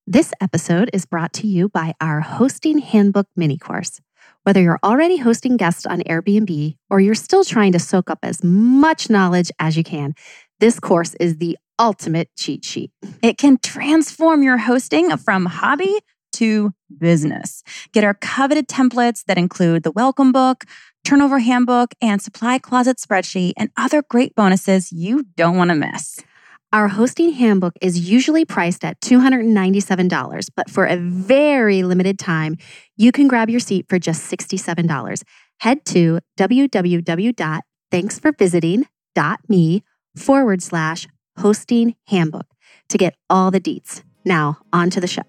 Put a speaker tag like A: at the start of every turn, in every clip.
A: This episode is brought to you by our Hosting Handbook mini course. Whether you're already hosting guests on Airbnb or you're still trying to soak up as much knowledge as you can, this course is the ultimate cheat sheet.
B: It can transform your hosting from hobby to business. Get our coveted templates that include the welcome book, turnover handbook, and supply closet spreadsheet, and other great bonuses you don't want to miss.
A: Our hosting handbook is usually priced at $297, but for a very limited time, you can grab your seat for just $67. Head to www.thanksforvisiting.me/hosting handbook to get all the deets. Now, on to the show.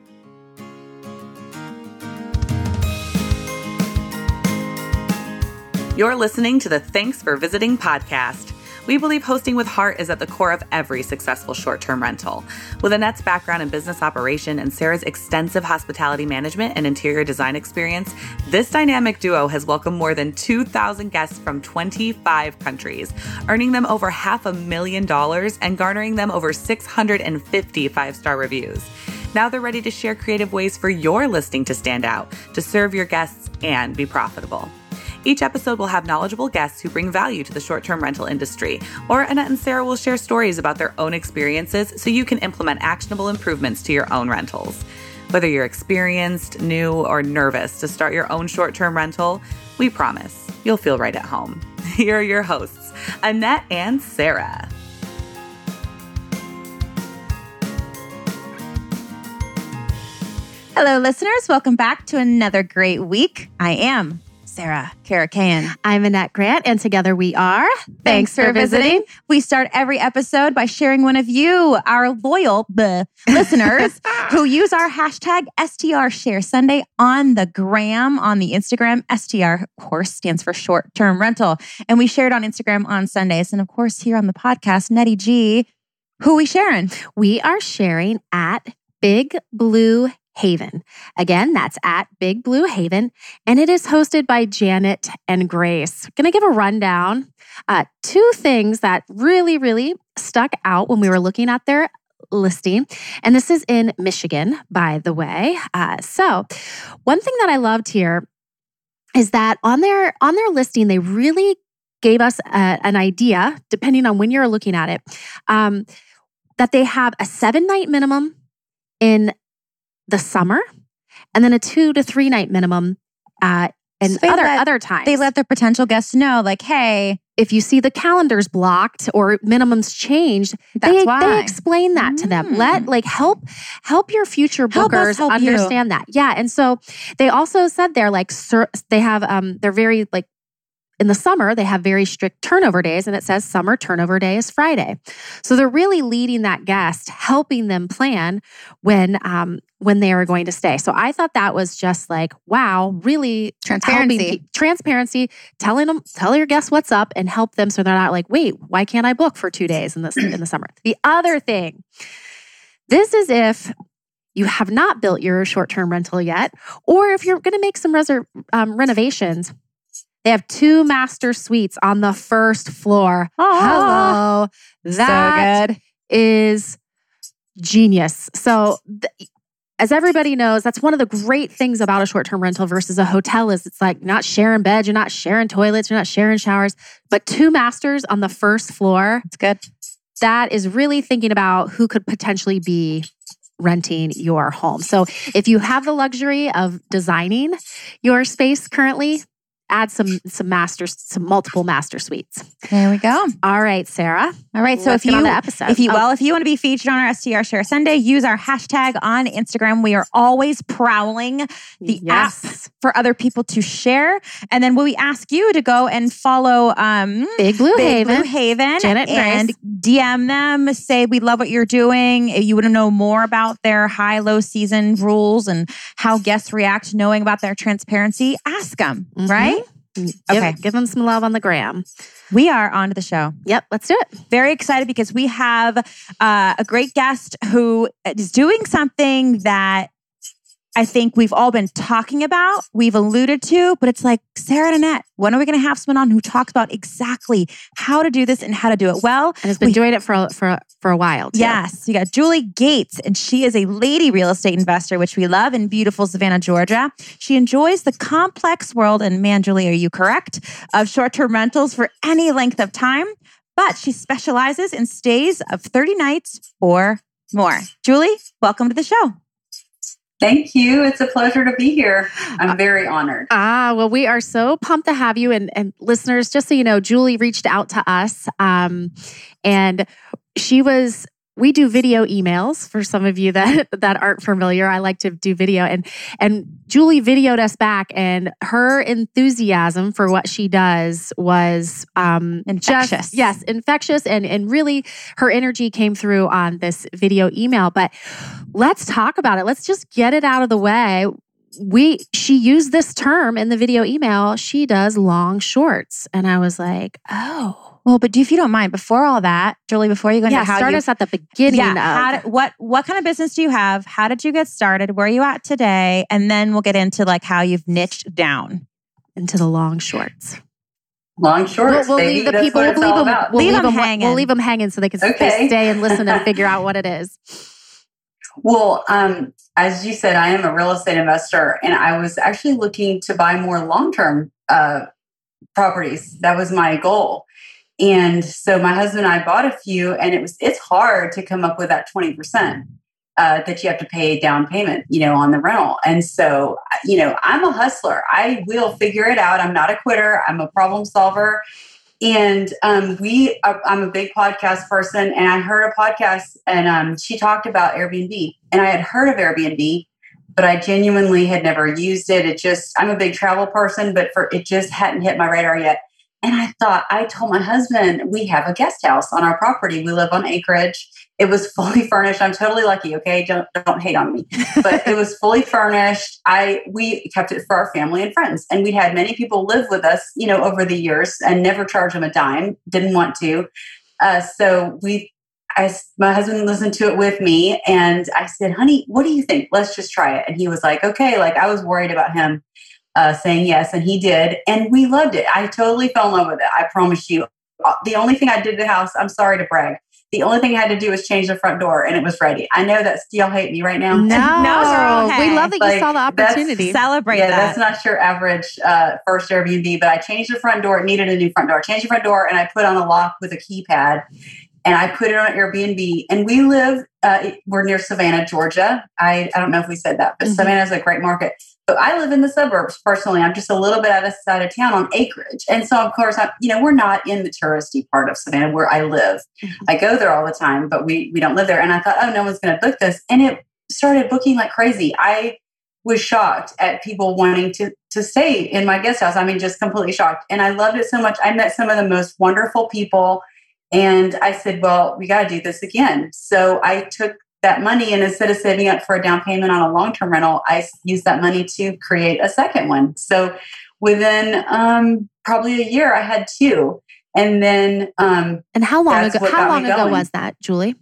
C: You're listening to the Thanks for Visiting podcast. We believe hosting with heart is at the core of every successful short-term rental. With Annette's background in business operation and Sarah's extensive hospitality management and interior design experience, this dynamic duo has welcomed more than 2,000 guests from 25 countries, earning them over $500,000 and garnering them over 650 five-star reviews. Now they're ready to share creative ways for your listing to stand out, to serve your guests, and be profitable. Each episode will have knowledgeable guests who bring value to the short-term rental industry, or Annette and Sarah will share stories about their own experiences so you can implement actionable improvements to your own rentals. Whether you're experienced, new, or nervous to start your own short-term rental, we promise you'll feel right at home. Here are your hosts, Annette and Sarah.
B: Hello, listeners. Welcome back to another great week. I am Sarah Karakayan.
A: I'm Annette Grant, and together we are
B: Thanks for Visiting. We start every episode by sharing one of you, our loyal listeners, who use our hashtag STRShareSunday on the gram, on the Instagram. STR, of course, stands for short-term rental. And we share it on Instagram on Sundays. And of course, here on the podcast, Nettie G, who we sharing?
A: We are sharing at Big Blue Haven. Again, that's at Big Blue Haven, and it is hosted by Janet and Grace. Going to give a rundown. Two things that really stuck out when we were looking at their listing, and this is in Michigan, by the way. So one thing that I loved here is that on their listing, they really gave us an idea, depending on when you're looking at it, that they have a 7-night minimum in the summer, and then a 2 to 3 night minimum in other times.
B: They let their potential guests know, like, hey,
A: if you see the calendars blocked or minimums changed, they explain that to them. Help your future bookers understand that. Yeah, and so they also said they're they have they're very in the summer, they have very strict turnover days, and it says summer turnover day is Friday. So they're really leading that guest, helping them plan when they are going to stay. So I thought that was just wow, really transparency, tell your guests what's up and help them so they're not wait, why can't I book for 2 days in the summer? The other thing, this is if you have not built your short-term rental yet, or if you're going to make some renovations. They have 2 master suites on the first floor. Hello. That is genius. So as everybody knows, that's one of the great things about a short-term rental versus a hotel is it's you're not sharing beds, you're not sharing toilets, you're not sharing showers, but 2 masters on the first floor.
B: It's good.
A: That is really thinking about who could potentially be renting your home. So if you have the luxury of designing your space currently, add some multiple master suites.
B: There we go.
A: All right, Sarah.
B: All right. So if you want to be featured on our STR Share Sunday, use our hashtag on Instagram. We are always prowling the app for other people to share. And then we ask you to go and follow
A: Big Blue Haven,
B: Janet and Grace. DM them. Say we love what you're doing. If you want to know more about their high-low season rules and how guests react, knowing about their transparency, ask them. Right.
A: Give them some love on the gram.
B: We are on to the show.
A: Yep, let's do it.
B: Very excited because we have a great guest who is doing something that I think we've all been talking about, we've alluded to, but it's like, Sarah and Annette, when are we going to have someone on who talks about exactly how to do this and how to do it well?
A: And has been doing it for a while too.
B: Yes. You got Julie Gates, and she is a lady real estate investor, which we love, in beautiful Savannah, Georgia. She enjoys the complex world, and man, Julie, are you correct, of short-term rentals for any length of time, but she specializes in stays of 30 nights or more. Julie, welcome to the show.
D: Thank you. It's a pleasure to be here. I'm very honored.
A: Well, we are so pumped to have you. And listeners, just so you know, Julie reached out to us and we do video emails for some of you that aren't familiar. I like to do video, and Julie videoed us back, and her enthusiasm for what she does was
B: infectious.
A: Infectious, and really her energy came through on this video email. But let's talk about it. Let's just get it out of the way. She used this term in the video email. She does long shorts, and I was like, oh.
B: Well, but if you don't mind, before all that, Julie, before you go into how
A: start us at the beginning.
B: What kind of business do you have? How did you get started? Where are you at today? And then we'll get into like how you've niched down
A: into the long shorts.
D: Long shorts.
A: We'll leave the people. We'll leave them hanging so they can stay and listen and figure out what it is.
D: Well, as you said, I am a real estate investor, and I was actually looking to buy more long-term properties. That was my goal. And so my husband and I bought a few, and it's hard to come up with that 20% that you have to pay down payment, on the rental. And so, I'm a hustler. I will figure it out. I'm not a quitter. I'm a problem solver. And I'm a big podcast person, and I heard a podcast, and she talked about Airbnb, and I had heard of Airbnb, but I genuinely had never used it. I'm a big travel person, but it just hadn't hit my radar yet. And I told my husband, we have a guest house on our property. We live on acreage. It was fully furnished. I'm totally lucky. Okay. Don't hate on me, but it was fully furnished. We kept it for our family and friends. And we had many people live with us, over the years, and never charged them a dime. Didn't want to. So my husband listened to it with me, and I said, honey, what do you think? Let's just try it. And he was like, okay. Like, I was worried about him saying yes, and he did, and we loved it. I totally fell in love with it. I promise you. The only thing I did to the house, I'm sorry to brag, the only thing I had to do was change the front door, and it was ready. I know that y'all hate me right now.
A: No, okay. We love that you saw the opportunity.
B: Celebrate that.
D: That's not your average first Airbnb, but I changed the front door. It needed a new front door. I changed the front door, and I put on a lock with a keypad, and I put it on Airbnb. And we live, we're near Savannah, Georgia. I don't know if we said that, but Savannah is a great market. But I live in the suburbs personally. I'm just a little bit out of side of town on acreage. And so, of course, we're not in the touristy part of Savannah where I live. I go there all the time, but we don't live there. And I thought, no one's going to book this. And it started booking like crazy. I was shocked at people wanting to stay in my guest house. Just completely shocked. And I loved it so much. I met some of the most wonderful people. And I said, well, we got to do this again. So I took that money, and instead of saving up for a down payment on a long-term rental, I used that money to create a second one. So within probably a year, I had two. And then
A: and how long ago was that, Julie?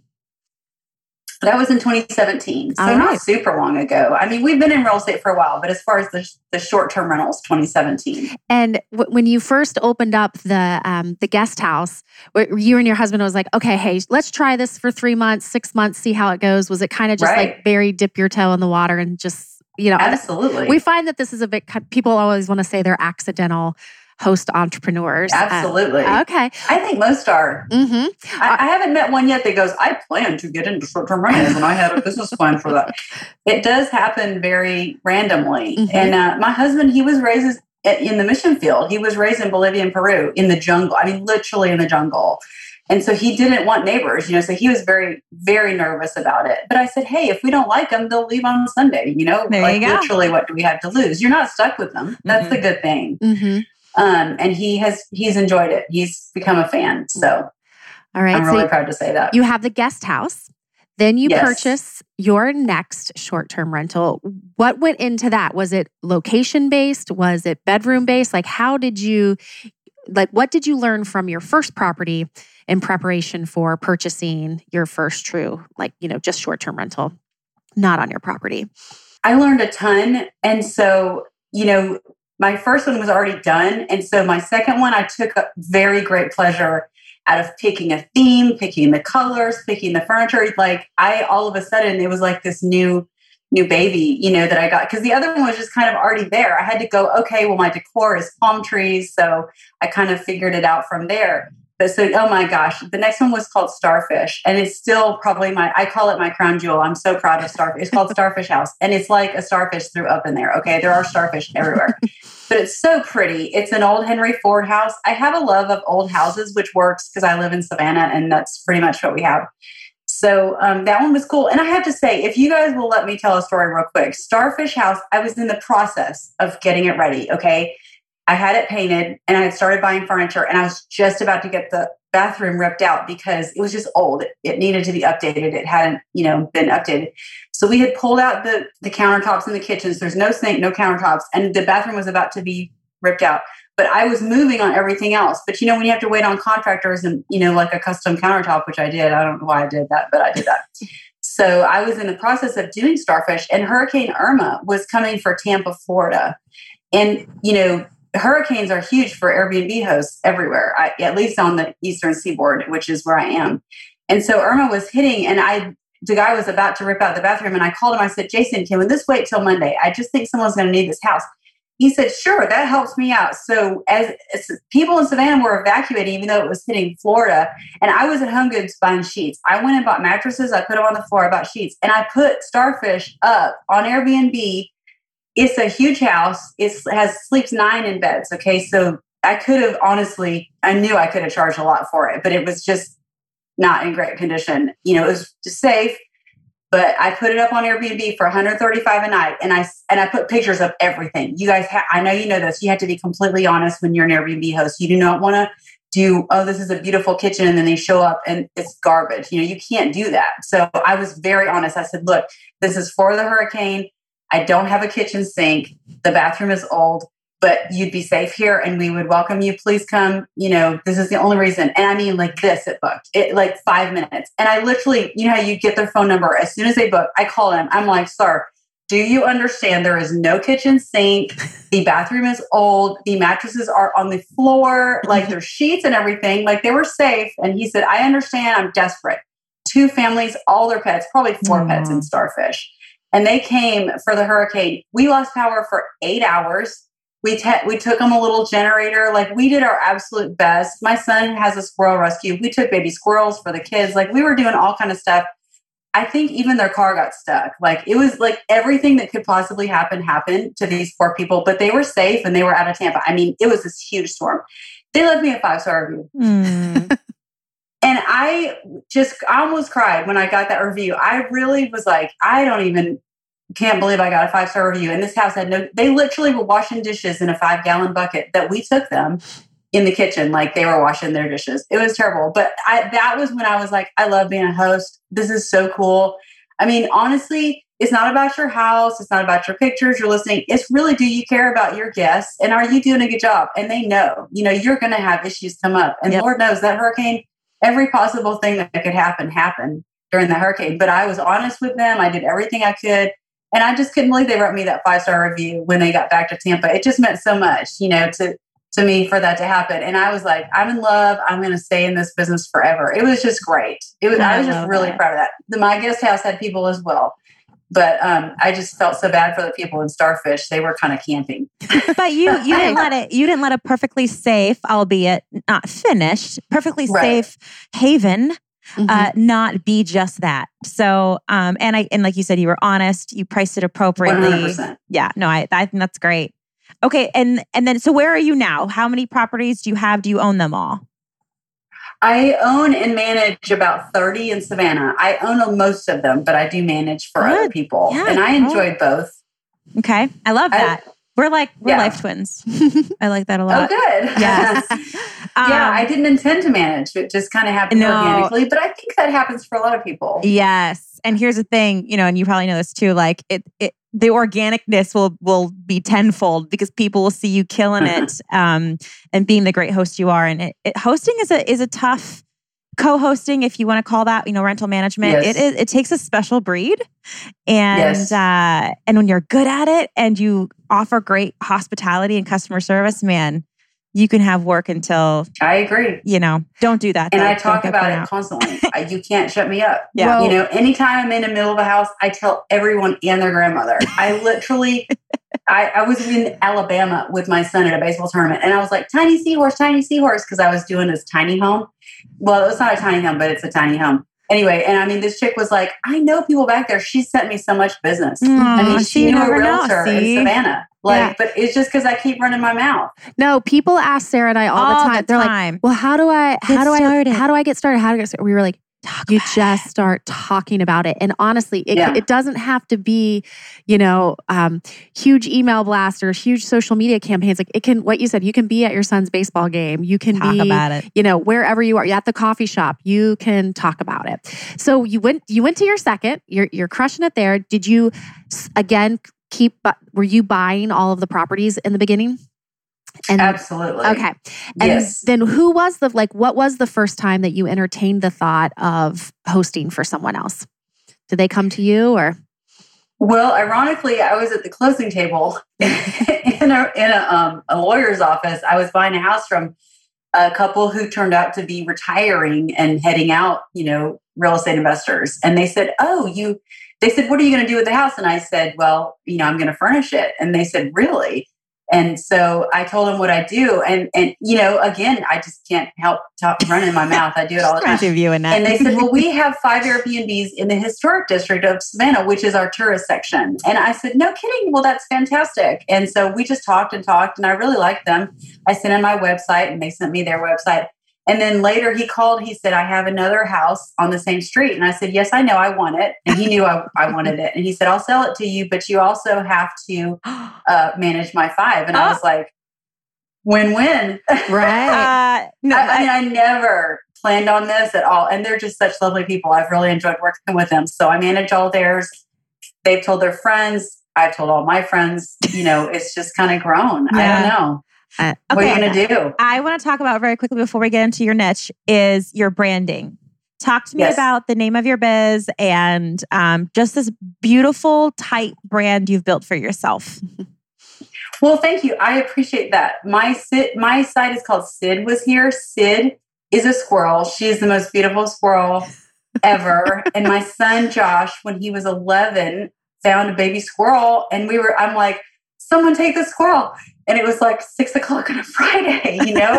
D: That was in 2017. So not super long ago. We've been in real estate for a while, but as far as the short-term rentals, 2017.
A: And when you first opened up the guest house, you and your husband was like, okay, hey, let's try this for 3 months, 6 months, see how it goes. Was it kind of just like very dip your toe in the water and just,
D: Absolutely.
A: We find that this is a bit, people always want to say they're accidental host entrepreneurs.
D: Absolutely.
A: Okay.
D: I think most are. Mm-hmm. I haven't met one yet that goes, I plan to get into short-term rentals and I had a business plan for that. It does happen very randomly. Mm-hmm. And my husband, he was raised in the mission field. He was raised in Bolivia and Peru in the jungle. literally in the jungle. And so he didn't want neighbors, so he was very, very nervous about it. But I said, hey, if we don't like them, they'll leave on Sunday, literally, what do we have to lose? You're not stuck with them. That's the good thing. Mm-hmm. And he's enjoyed it. He's become a fan. So
A: all right,
D: I'm really proud to say that.
A: You have the guest house. Then you purchase your next short-term rental. What went into that? Was it location-based? Was it bedroom-based? What did you learn from your first property in preparation for purchasing your first true, just short-term rental, not on your property?
D: I learned a ton. And so, my first one was already done. And so my second one, I took a very great pleasure out of picking a theme, picking the colors, picking the furniture. Like all of a sudden, it was like this new baby, that I got. Because the other one was just kind of already there. I had to go, okay, well, my decor is palm trees. So I kind of figured it out from there. But so, oh my gosh, the next one was called Starfish. And it's still probably I call it my crown jewel. I'm so proud of Starfish. It's called Starfish House. And it's like a starfish threw up in there. Okay. There are starfish everywhere. But it's so pretty. It's an old Henry Ford house. I have a love of old houses, which works because I live in Savannah and that's pretty much what we have. So that one was cool. And I have to say, if you guys will let me tell a story real quick, Starfish House, I was in the process of getting it ready. Okay. I had it painted and I had started buying furniture and I was just about to get the bathroom ripped out because it was just old. It needed to be updated. It hadn't, been updated. So we had pulled out the countertops in the kitchens. There's no sink, no countertops. And the bathroom was about to be ripped out. But I was moving on everything else. But when you have to wait on contractors and, like a custom countertop, which I did, I don't know why I did that, but I did that. So I was in the process of doing Starfish and Hurricane Irma was coming for Tampa, Florida. And, hurricanes are huge for Airbnb hosts everywhere, at least on the Eastern Seaboard, which is where I am. And so Irma was hitting and the guy was about to rip out the bathroom and I called him. I said, Jason, can we just wait till Monday? I just think someone's going to need this house. He said, sure, that helps me out. So as people in Savannah were evacuating, even though it was hitting Florida, and I was at Home Goods buying sheets. I went and bought mattresses. I put them on the floor. I bought sheets. And I put Starfish up on Airbnb. It's a huge house. It sleeps 9 in beds. Okay. So I could have I knew I could have charged a lot for it, but it was just not in great condition. It was just safe, but I put it up on Airbnb for $135 a night. And I put pictures of everything. You guys, I know you know this. You have to be completely honest when you're an Airbnb host. You do not want to do, oh, this is a beautiful kitchen. And then they show up and it's garbage. You can't do that. So I was very honest. I said, look, this is for the hurricane. I don't have a kitchen sink. The bathroom is old, but you'd be safe here and we would welcome you. Please come. This is the only reason. And I mean, like this, it booked it like 5 minutes. And I literally, how you get their phone number as soon as they book, I call them. I'm like, sir, do you understand there is no kitchen sink? The bathroom is old. The mattresses are on the floor, like there's sheets and everything. Like they were safe. And he said, I understand. I'm desperate. 2 families, all their pets, probably 4 pets in Starfish. And they came for the hurricane. We lost power for 8 hours. We took them a little generator. Like we did our absolute best. My son has a squirrel rescue. We took baby squirrels for the kids. Like we were doing all kind of stuff. I think even their car got stuck. Like it was like everything that could possibly happen happened to these poor people, but they were safe and they were out of Tampa. I mean, it was this huge storm. They left me a 5-star review. And I almost cried when I got that review. I really was like, can't believe I got a 5-star review. And this house they literally were washing dishes in a 5-gallon bucket that we took them in the kitchen. Like they were washing their dishes. It was terrible. But that was when I was like, I love being a host. This is so cool. I mean, honestly, it's not about your house. It's not about your pictures, your listing. It's really, do you care about your guests? And are you doing a good job? And they know, you're going to have issues come up. And Lord knows that hurricane, every possible thing that could happen happened during the hurricane. But I was honest with them. I did everything I could. And I just couldn't believe they wrote me that 5-star review when they got back to Tampa. It just meant so much, to me for that to happen. And I was like, I'm in love. I'm going to stay in this business forever. It was just great. I was just really proud of that. My guest house had people as well. But I just felt so bad for the people in Starfish. They were kind of camping.
B: But you didn't let a perfectly safe, albeit not finished, perfectly safe haven not be just that. So and like you said, you were honest, you priced it appropriately.
D: 100%.
B: Yeah, no, I think that's great. Okay, and then so where are you now? How many properties do you have? Do you own them all?
D: I own and manage about 30 in Savannah. I own most of them, but I do manage for other people. Yeah, and I enjoyed both.
B: Okay. I love that. We're life twins. I like that a lot.
D: Oh, good.
B: Yes.
D: I didn't intend to manage. It just kind of happened organically, but I think that happens for a lot of people.
B: Yes. And here's the thing, and you probably know this too, like the organicness will be tenfold because people will see you killing it and being the great host you are. And hosting is a tough co-hosting, if you want to call that, rental management, it takes a special breed. And and when you're good at it and you offer great hospitality and customer service, man, you can have work until...
D: I agree.
B: Don't do that.
D: And I talk about it constantly. You can't shut me up. Yeah. Anytime I'm in the middle of a house, I tell everyone and their grandmother. I literally... I was in Alabama with my son at a baseball tournament, and I was like, tiny seahorse, because I was doing this tiny home. Well, it's not a tiny home, but it's a tiny home. Anyway, and this chick was like, I know people back there. She sent me so much business. She knew a realtor in Savannah. But it's just because I keep running my mouth.
A: No, people ask Sarah and I all the time. They're like, well, how do I get started? We were like, just start talking about it. And honestly, it doesn't have to be, huge email blasts or huge social media campaigns. Like it can, what you said, you can be at your son's baseball game. You can talk about it. Wherever you are, at the coffee shop, you can talk about it. So you went to your second, you're crushing it there. Did you, again, were you buying all of the properties in the beginning?
D: Absolutely.
A: Okay. And then what was the first time that you entertained the thought of hosting for someone else? Did they come to you or?
D: Well, ironically, I was at the closing table in a lawyer's office. I was buying a house from a couple who turned out to be retiring and heading out, real estate investors. And they said, they said, what are you going to do with the house? And I said, well, I'm going to furnish it. And they said, really? And so I told them what I do. And again, I just can't help running my mouth. I do it all the time. And they said, well, we have 5 Airbnbs in the historic district of Savannah, which is our tourist section. And I said, no kidding. Well, that's fantastic. And so we just talked, and I really liked them. I sent them my website and they sent me their website. And then later he called, he said, I have another house on the same street. And I said, yes, I know, I want it. And he knew I wanted it. And he said, I'll sell it to you, but you also have to manage my 5. And I was like, win-win.
A: Right.
D: I never planned on this at all. And they're just such lovely people. I've really enjoyed working with them. So I manage all theirs. They've told their friends. I've told all my friends. It's just kind of grown. Yeah. I don't know. What are you going to do?
B: I want to talk about very quickly before we get into your niche is your branding. Talk to me about the name of your biz and just this beautiful, tight brand you've built for yourself.
D: Well, thank you. I appreciate that. My site is called Sid Was Here. Sid is a squirrel. She is the most beautiful squirrel ever. And my son, Josh, when he was 11, found a baby squirrel. And I'm like, someone take the squirrel. And it was like 6:00 on a Friday,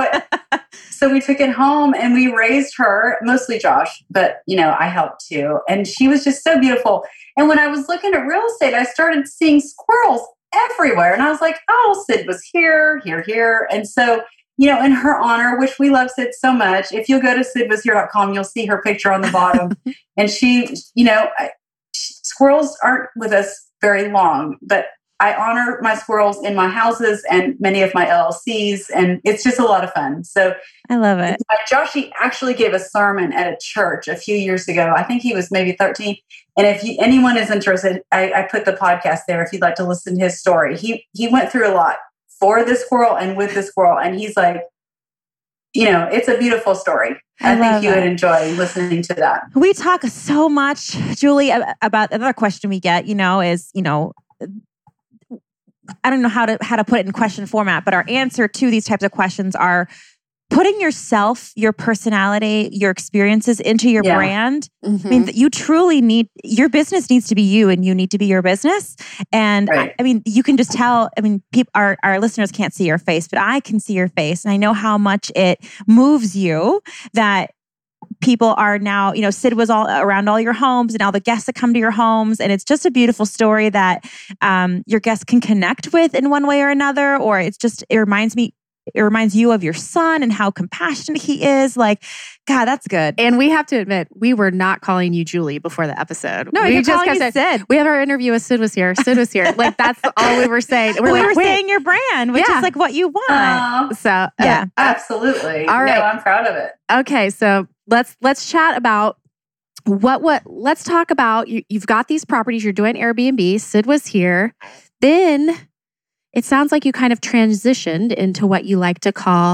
D: So we took it home and we raised her, mostly Josh, but, I helped too. And she was just so beautiful. And when I was looking at real estate, I started seeing squirrels everywhere. And I was like, Sid was here. And so, in her honor, which we love Sid so much, if you'll go to sidwashere.com, you'll see her picture on the bottom. And she, squirrels aren't with us very long, but I honor my squirrels in my houses and many of my LLCs, and it's just a lot of fun. So
B: I love it.
D: Joshy actually gave a sermon at a church a few years ago. I think he was maybe 13. And if anyone is interested, I put the podcast there if you'd like to listen to his story. He went through a lot for the squirrel and with the squirrel. And he's like, it's a beautiful story. I think you would enjoy listening to that.
B: We talk so much, Julie, about another question we get, is, I don't know how to put it in question format, but our answer to these types of questions are putting yourself, your personality, your experiences into your brand. Mm-hmm. I mean, you truly your business needs to be you and you need to be your business. And right. You can just tell, our listeners can't see your face, but I can see your face. And I know how much it moves you that people are now, Sid was all around all your homes and all the guests that come to your homes. And it's just a beautiful story that your guests can connect with in one way or another. Or it reminds you of your son and how compassionate he is. Like, God, that's good.
A: And we have to admit, we were not calling you Julie before the episode.
B: No, we just kept saying, Sid.
A: We have our interview with Sid Was Here. Sid Was Here. Like, that's all we were saying.
B: We were saying your brand, which is like what you want.
A: So,
D: yeah, absolutely.
A: All right.
D: No, I'm proud of it.
A: Okay. So let's chat about let's talk about, you've got these properties, you're doing Airbnb, Sid Was Here. Then it sounds like you kind of transitioned into what you like to call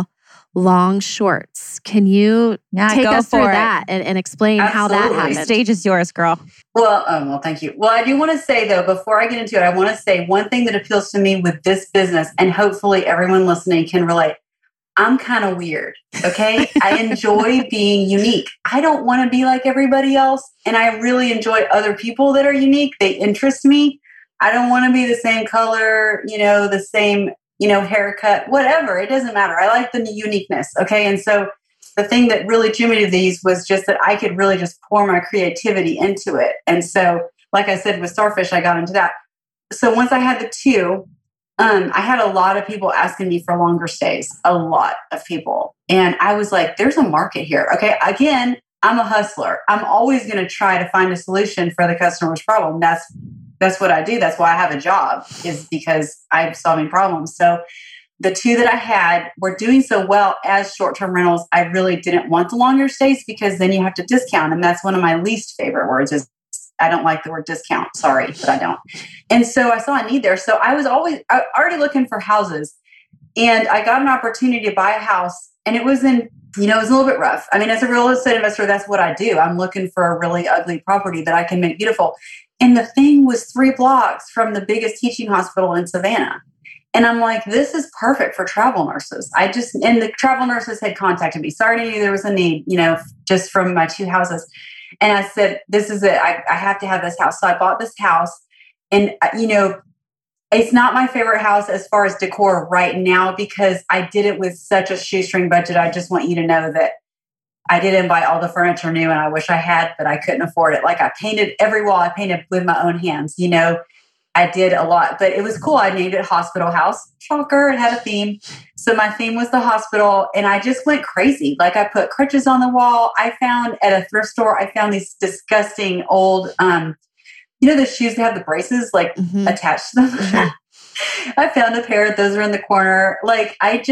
A: long shorts. Can you take us through that and explain how that happened?
B: The stage is yours, girl.
D: Well, thank you. Well, I do want to say though, before I get into it, I want to say one thing that appeals to me with this business, and hopefully everyone listening can relate. I'm kind of weird. Okay. I enjoy being unique. I don't want to be like everybody else. And I really enjoy other people that are unique. They interest me. I don't want to be the same color, the same, haircut, whatever. It doesn't matter. I like the uniqueness. Okay. And so the thing that really drew me to these was just that I could really just pour my creativity into it. And so, like I said, with Starfish, I got into that. So once I had the two, I had a lot of people asking me for longer stays, a lot of people. And I was like, there's a market here. Okay. Again, I'm a hustler. I'm always going to try to find a solution for the customer's problem. That's what I do. That's why I have a job, is because I'm solving problems. So the two that I had were doing so well as short-term rentals. I really didn't want the longer stays because then you have to discount. And that's one of my least favorite words is I don't like the word discount. Sorry, but I don't. And so I saw a need there. So I was already looking for houses, and I got an opportunity to buy a house, and it was it was a little bit rough. I mean, as a real estate investor, that's what I do. I'm looking for a really ugly property that I can make beautiful. And the thing was 3 blocks from the biggest teaching hospital in Savannah. And I'm like, this is perfect for travel nurses. And the travel nurses had contacted me. Sorry, I knew there was a need, just from my 2 houses. And I said, this is it. I have to have this house. So I bought this house. And, it's not my favorite house as far as decor right now because I did it with such a shoestring budget. I just want you to know that I didn't buy all the furniture new, and I wish I had, but I couldn't afford it. Like I painted every wall. I painted with my own hands. I did a lot, but it was cool. I named it Hospital House. Shocker, it had a theme. So my theme was the hospital, and I just went crazy. Like I put crutches on the wall. I found at a thrift store, these disgusting old, the shoes that have the braces attached to them. I found a pair. Those are in the corner. Like I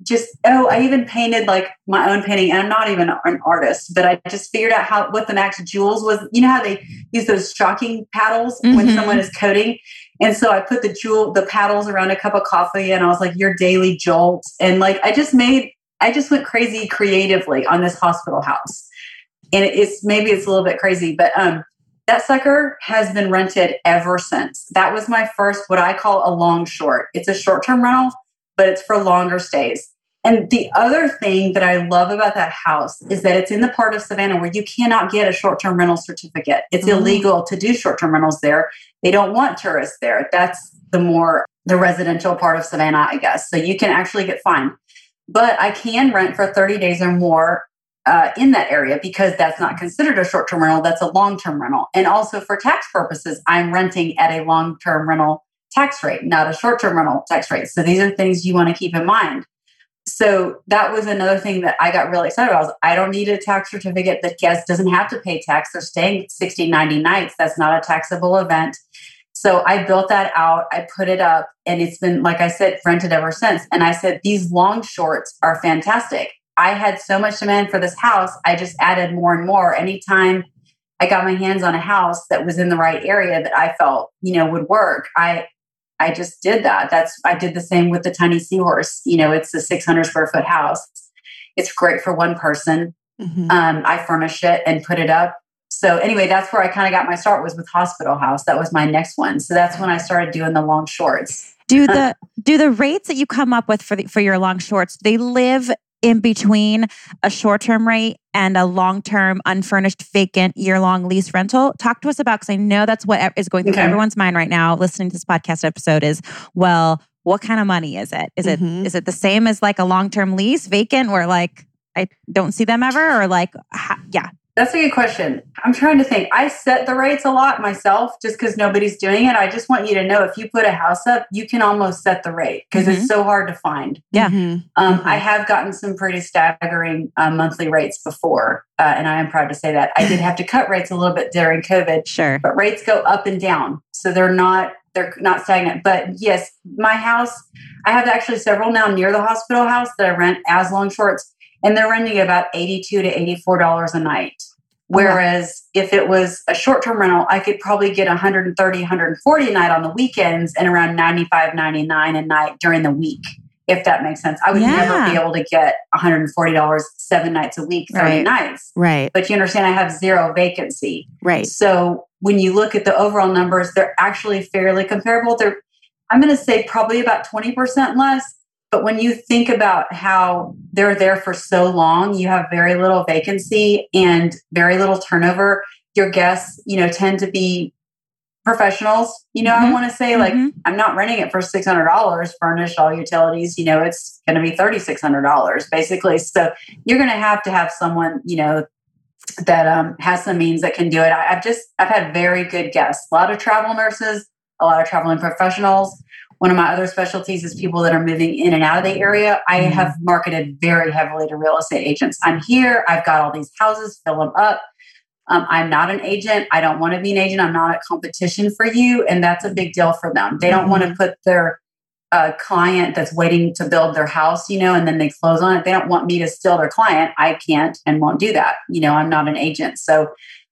D: I even painted like my own painting, and I'm not even an artist, but I just figured out what the max jewels was. You know how they use those stocking paddles when someone is coding? And so I put the paddles around a cup of coffee, and I was like, your daily jolt. And like, I just went crazy creatively on this hospital house. And maybe it's a little bit crazy, but, that sucker has been rented ever since. That was my first, what I call a long short. It's a short-term rental, but it's for longer stays. And the other thing that I love about that house is that it's in the part of Savannah where you cannot get a short-term rental certificate. It's illegal to do short-term rentals there. They don't want tourists there. That's the residential part of Savannah, I guess. So you can actually get fined. But I can rent for 30 days or more in that area because that's not considered a short-term rental. That's a long-term rental. And also for tax purposes, I'm renting at a long-term rental tax rate, not a short-term rental tax rate. So these are things you want to keep in mind. So that was another thing that I got really excited about. I don't need a tax certificate. The guest doesn't have to pay tax. They're staying 60, 90 nights. That's not a taxable event. So I built that out. I put it up, and it's been, like I said, rented ever since. And I said, these long shorts are fantastic. I had so much demand for this house. I just added more and more. Anytime I got my hands on a house that was in the right area that I felt, would work, I just did that. I did the same with the Tiny Seahorse. It's a 600 square foot house. It's great for one person. I furnished it and put it up. So anyway, that's where I kind of got my start, was with Hospital House. That was my next one. So that's when I started doing the long shorts.
B: Do the rates that you come up with for your long shorts, they live in between a short-term rate and a long-term unfurnished vacant year-long lease rental? Talk to us about, because I know that's what is going through everyone's mind right now listening to this podcast episode is, well, what kind of money is it? Is it the same as like a long-term lease vacant where like I don't see them ever, or like, yeah.
D: That's a good question. I'm trying to think. I set the rates a lot myself just because nobody's doing it. I just want you to know, if you put a house up, you can almost set the rate because it's so hard to find.
B: Yeah.
D: I have gotten some pretty staggering monthly rates before, and I am proud to say that. I did have to cut rates a little bit during COVID.
B: Sure.
D: But rates go up and down. So they're not stagnant. But yes, my house, I have actually several now near the Hospital House that I rent as long shorts. And they're renting about $82 to $84 a night. Whereas if it was a short-term rental, I could probably get $130, $140 a night on the weekends and around $95, $99 a night during the week. if that makes sense. I would never be able to get $140 7 nights a week, 30 nights.
A: Right.
D: But you understand I have 0 vacancy.
A: Right.
D: So when you look at the overall numbers, they're actually fairly comparable. They're, I'm going to say probably about 20% less. But when you think about how they're there for so long, you have very little vacancy and very little turnover. Your guests, tend to be professionals. I want to say like, I'm not renting it for $600 furnished, all utilities, it's going to be $3,600 basically. So you're going to have someone, that has some means that can do it. I've had very good guests, a lot of travel nurses, a lot of traveling professionals. One of my other specialties is people that are moving in and out of the area. I have marketed very heavily to real estate agents. I'm here. I've got all these houses, fill them up. I'm not an agent. I don't want to be an agent. I'm not a competition for you. And that's a big deal for them. They don't want to put their client that's waiting to build their house, and then they close on it. They don't want me to steal their client. I can't and won't do that. I'm not an agent. So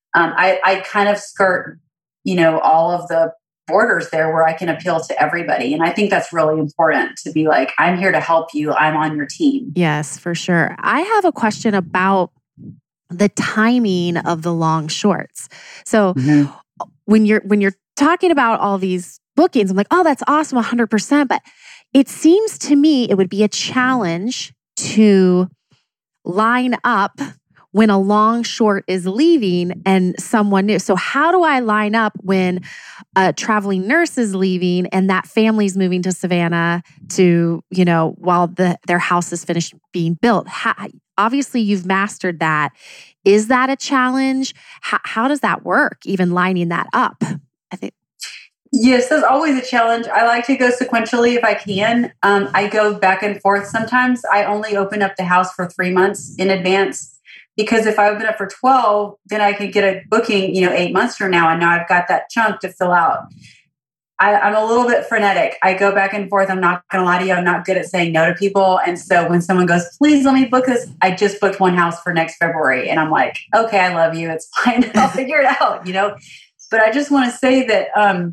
D: I kind of skirt, all of the borders there where I can appeal to everybody. And I think that's really important to be like, I'm here to help you. I'm on your team.
A: Yes, for sure. I have a question about the timing of the long shorts. So when you're talking about all these bookings, I'm like, oh, that's awesome, 100%. But it seems to me it would be a challenge to line up when a long short is leaving and someone new. So how do I line up when a traveling nurse is leaving and that family's moving to Savannah to, while their house is finished being built? Obviously, you've mastered that. Is that a challenge? How does that work, even lining that up? I think.
D: Yes, there's always a challenge. I like to go sequentially if I can. I go back and forth. Sometimes I only open up the house for 3 months in advance. Because if I open up for 12, then I could get a booking, 8 months from now. And now I've got that chunk to fill out. I'm a little bit frenetic. I go back and forth. I'm not going to lie to you. I'm not good at saying no to people. And so when someone goes, please let me book this. I just booked one house for next February. And I'm like, okay, I love you. It's fine. I'll figure it out, But I just want to say that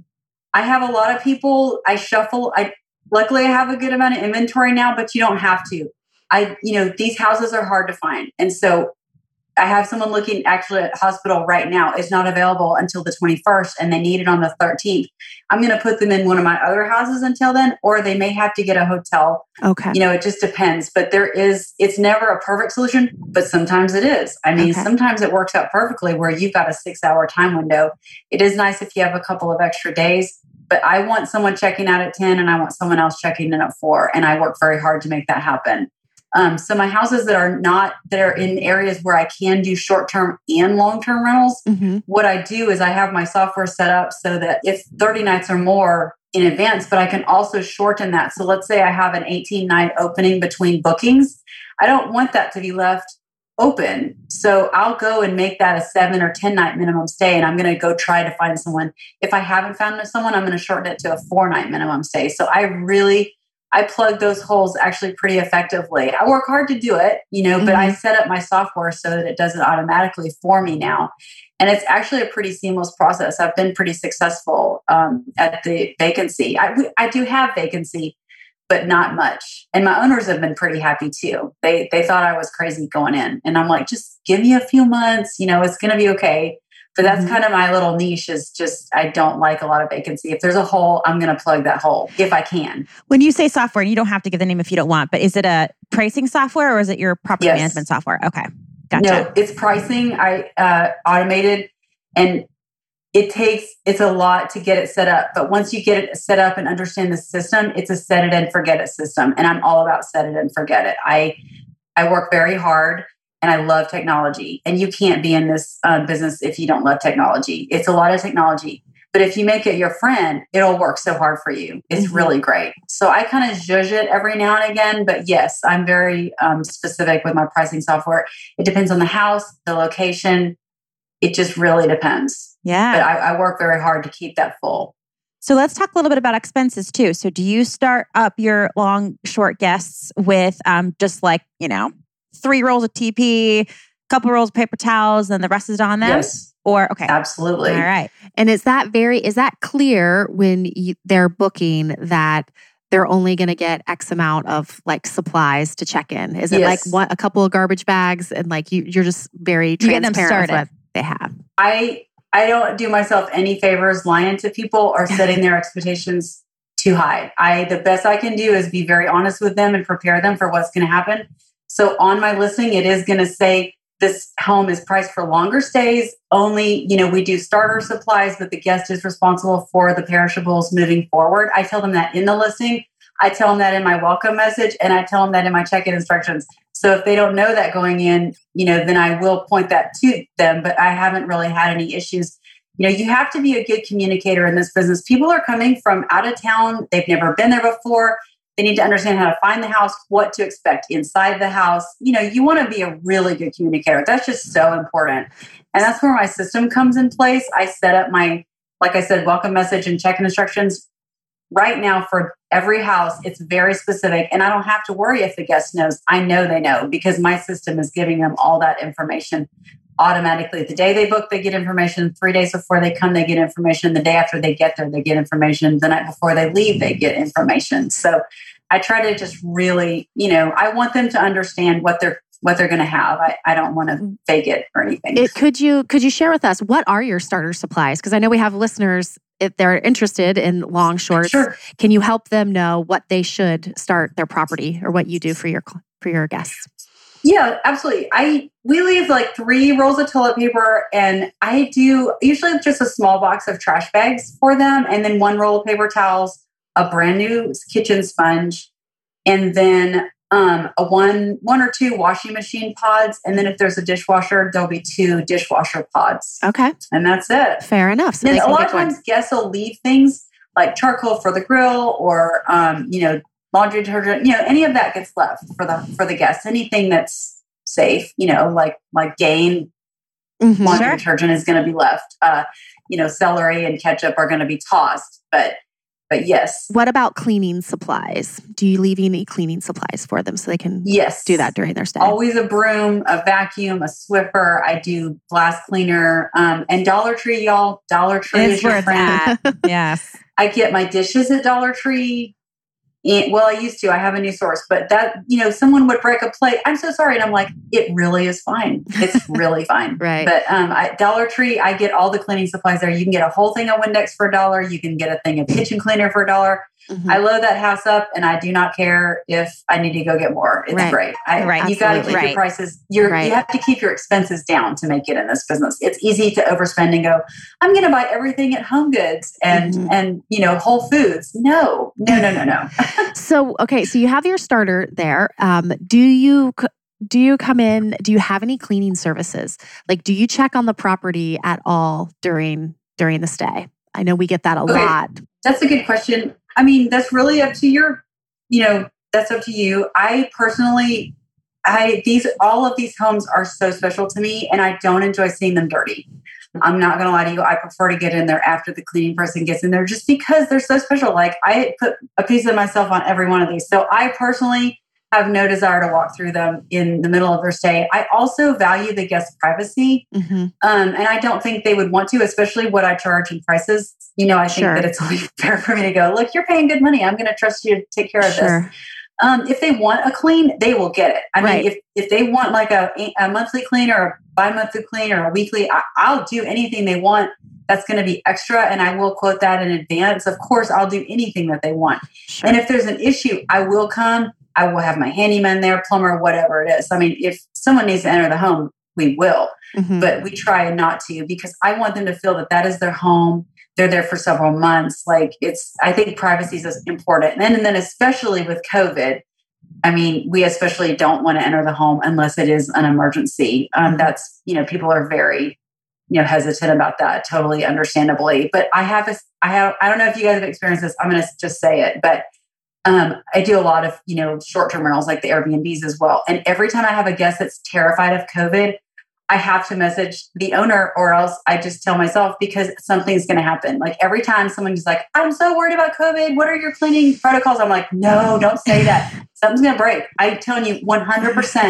D: I have a lot of people. I shuffle. Luckily, I have a good amount of inventory now, but you don't have to. These houses are hard to find. And so I have someone looking actually at hospital right now. It's not available until the 21st and they need it on the 13th. I'm going to put them in one of my other houses until then, or they may have to get a hotel.
A: Okay.
D: It just depends. But it's never a perfect solution, but sometimes it is. I mean, sometimes it works out perfectly where you've got a 6-hour time window. It is nice if you have a couple of extra days, but I want someone checking out at 10 and I want someone else checking in at 4. And I work very hard to make that happen. So my houses that are in areas where I can do short-term and long-term rentals, what I do is I have my software set up so that if 30 nights or more in advance, but I can also shorten that. So let's say I have an 18-night opening between bookings. I don't want that to be left open. So I'll go and make that a 7 or 10-night minimum stay. And I'm going to go try to find someone. If I haven't found someone, I'm going to shorten it to a 4-night minimum stay. So I plug those holes actually pretty effectively. I work hard to do it, but I set up my software so that it does it automatically for me now. And it's actually a pretty seamless process. I've been pretty successful at the vacancy. I do have vacancy, but not much. And my owners have been pretty happy too. They thought I was crazy going in. And I'm like, just give me a few months, it's going to be okay. But that's kind of my little niche is just, I don't like a lot of vacancy. If there's a hole, I'm going to plug that hole if I can.
B: When you say software, and you don't have to give the name if you don't want, but is it a pricing software or is it your property management software? Okay. Gotcha.
D: No, it's pricing. I automated and it's a lot to get it set up. But once you get it set up and understand the system, it's a set it and forget it system. And I'm all about set it and forget it. I work very hard. And I love technology. And you can't be in this business if you don't love technology. It's a lot of technology. But if you make it your friend, it'll work so hard for you. It's really great. So I kind of zhuzh it every now and again. But yes, I'm very specific with my pricing software. It depends on the house, the location. It just really depends.
B: Yeah.
D: But I work very hard to keep that full.
B: So let's talk a little bit about expenses too. So do you start up your long, short guests with just like, 3 rolls of TP, couple rolls of paper towels, and the rest is on them?
D: Yes.
B: Or, okay.
D: Absolutely.
B: All right.
A: And is that clear when they're booking that they're only going to get X amount of like supplies to check in? Is it like a couple of garbage bags and like you're just very transparent with what they have?
D: I don't do myself any favors lying to people or setting their expectations too high. The best I can do is be very honest with them and prepare them for what's going to happen. So on my listing, it is going to say this home is priced for longer stays. Only, we do starter supplies, but the guest is responsible for the perishables moving forward. I tell them that in the listing. I tell them that in my welcome message, and I tell them that in my check-in instructions. So if they don't know that going in, then I will point that to them, but I haven't really had any issues. You have to be a good communicator in this business. People are coming from out of town. They've never been there before. They need to understand how to find the house, what to expect inside the house. You want to be a really good communicator. That's just so important. And that's where my system comes in place. I set up my, like I said, welcome message and check-in instructions. Right now for every house, it's very specific. And I don't have to worry if the guest knows. I know they know because my system is giving them all that information automatically. The day they book, they get information. 3 days before they come, they get information. The day after they get there, they get information. The night before they leave, they get information. So I try to just really, I want them to understand what they're going to have. I don't want to fake it or anything.
A: Could you share with us, what are your starter supplies? Because I know we have listeners, if they're interested in long shorts.
D: Sure.
A: Can you help them know what they should start their property or what you do for your guests?
D: Yeah, absolutely. We leave like 3 rolls of toilet paper, and I do usually just a small box of trash bags for them, and then 1 roll of paper towels, a brand new kitchen sponge, and then a one or 2 washing machine pods, and then if there's a dishwasher, there'll be 2 dishwasher pods.
A: Okay,
D: and that's it.
A: Fair enough.
D: So and a lot of times, guests will leave things like charcoal for the grill, or laundry detergent, any of that gets left for the guests. Anything that's safe, like Gain laundry detergent is going to be left. Celery and ketchup are going to be tossed. But yes.
A: What about cleaning supplies? Do you leave any cleaning supplies for them so they can do that during their stay?
D: Always a broom, a vacuum, a Swiffer. I do glass cleaner. And Dollar Tree, y'all. Dollar Tree is your friend.
B: Yes.
D: I get my dishes at Dollar Tree. Well, I used to. I have a new source, but that, someone would break a plate. I'm so sorry. And I'm like, it really is fine. It's really fine.
A: Right.
D: But at Dollar Tree, I get all the cleaning supplies there. You can get a whole thing of Windex for $1. You can get a thing of kitchen cleaner for $1. Mm-hmm. I load that house up, and I do not care if I need to go get more. It's great. You got to keep your prices. You have to keep your expenses down to make it in this business. It's easy to overspend and go, I'm going to buy everything at Home Goods and Whole Foods. No.
A: So you have your starter there. Do you come in? Do you have any cleaning services? Like, do you check on the property at all during the stay? I know we get that a lot.
D: That's a good question. I mean, that's really up to that's up to you. I personally, all of these homes are so special to me, and I don't enjoy seeing them dirty. I'm not going to lie to you. I prefer to get in there after the cleaning person gets in there just because they're so special. Like, I put a piece of myself on every one of these. So I personally have no desire to walk through them in the middle of their stay. I also value the guest privacy. Mm-hmm. And I don't think they would want to, especially what I charge in prices. I think that it's only fair for me to go, look, you're paying good money. I'm going to trust you to take care of this. If they want a clean, they will get it. I mean, if they want like a monthly clean or a bi-monthly clean or a weekly, I'll do anything they want. That's going to be extra, and I will quote that in advance. Of course, I'll do anything that they want. Sure. And if there's an issue, I will come. I will have my handyman there, plumber, whatever it is. I mean, if someone needs to enter the home, we will. Mm-hmm. But we try not to, because I want them to feel that is their home. They're there for several months. I think privacy is important. And then especially with COVID, I mean, we especially don't want to enter the home unless it is an emergency. That's, people are very, hesitant about that, totally understandably. But I don't know if you guys have experienced this. I'm going to just say it, but I do a lot of, short-term rentals like the Airbnbs as well. And every time I have a guest that's terrified of COVID, I have to message the owner, or else I just tell myself, because something's going to happen. Like, every time someone's like, I'm so worried about COVID. What are your cleaning protocols? I'm like, no, don't say that. Something's going to break. I'm telling you 100%.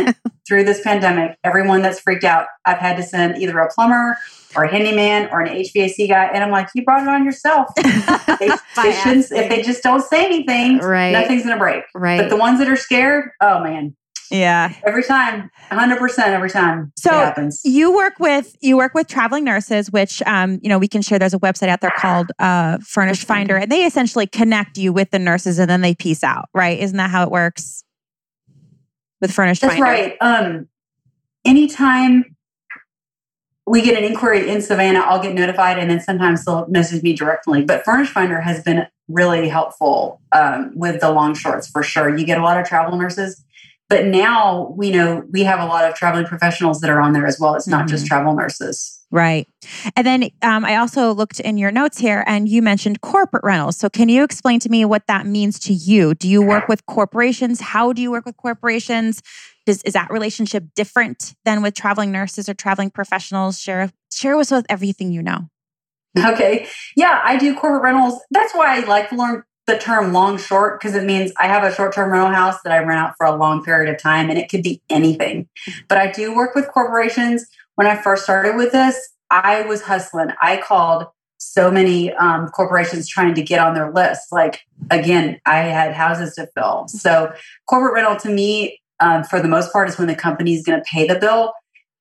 D: through this pandemic, everyone that's freaked out, I've had to send either a plumber or a handyman or an HVAC guy. And I'm like, you brought it on yourself. They shouldn't, if they just don't say anything, nothing's going to break.
A: Right.
D: But the ones that are scared, oh man.
B: Yeah.
D: Every time, 100% every time
B: so
D: it happens.
B: You work with traveling nurses, which, we can share. There's a website out there called Furnished Finder, and they essentially connect you with the nurses and then they peace out, right? Isn't that how it works with Furnished Finder?
D: That's right. Anytime we get an inquiry in Savannah, I'll get notified, and then sometimes they'll message me directly. But Furnished Finder has been really helpful with the long shorts for sure. You get a lot of travel nurses. But now we know we have a lot of traveling professionals that are on there as well. It's not just travel nurses.
B: Right. And then I also looked in your notes here and you mentioned corporate rentals. So can you explain to me what that means to you? Do you work with corporations? How do you work with corporations? Is that relationship different than with traveling nurses or traveling professionals? Share with us everything you know.
D: Okay. Yeah, I do corporate rentals. That's why I like to learn the term long short, because it means I have a short-term rental house that I rent out for a long period of time, and it could be anything. But I do work with corporations. When I first started with this, I was hustling. I called so many corporations trying to get on their list. Like, again, I had houses to fill. So corporate rental to me, for the most part, is when the company is going to pay the bill.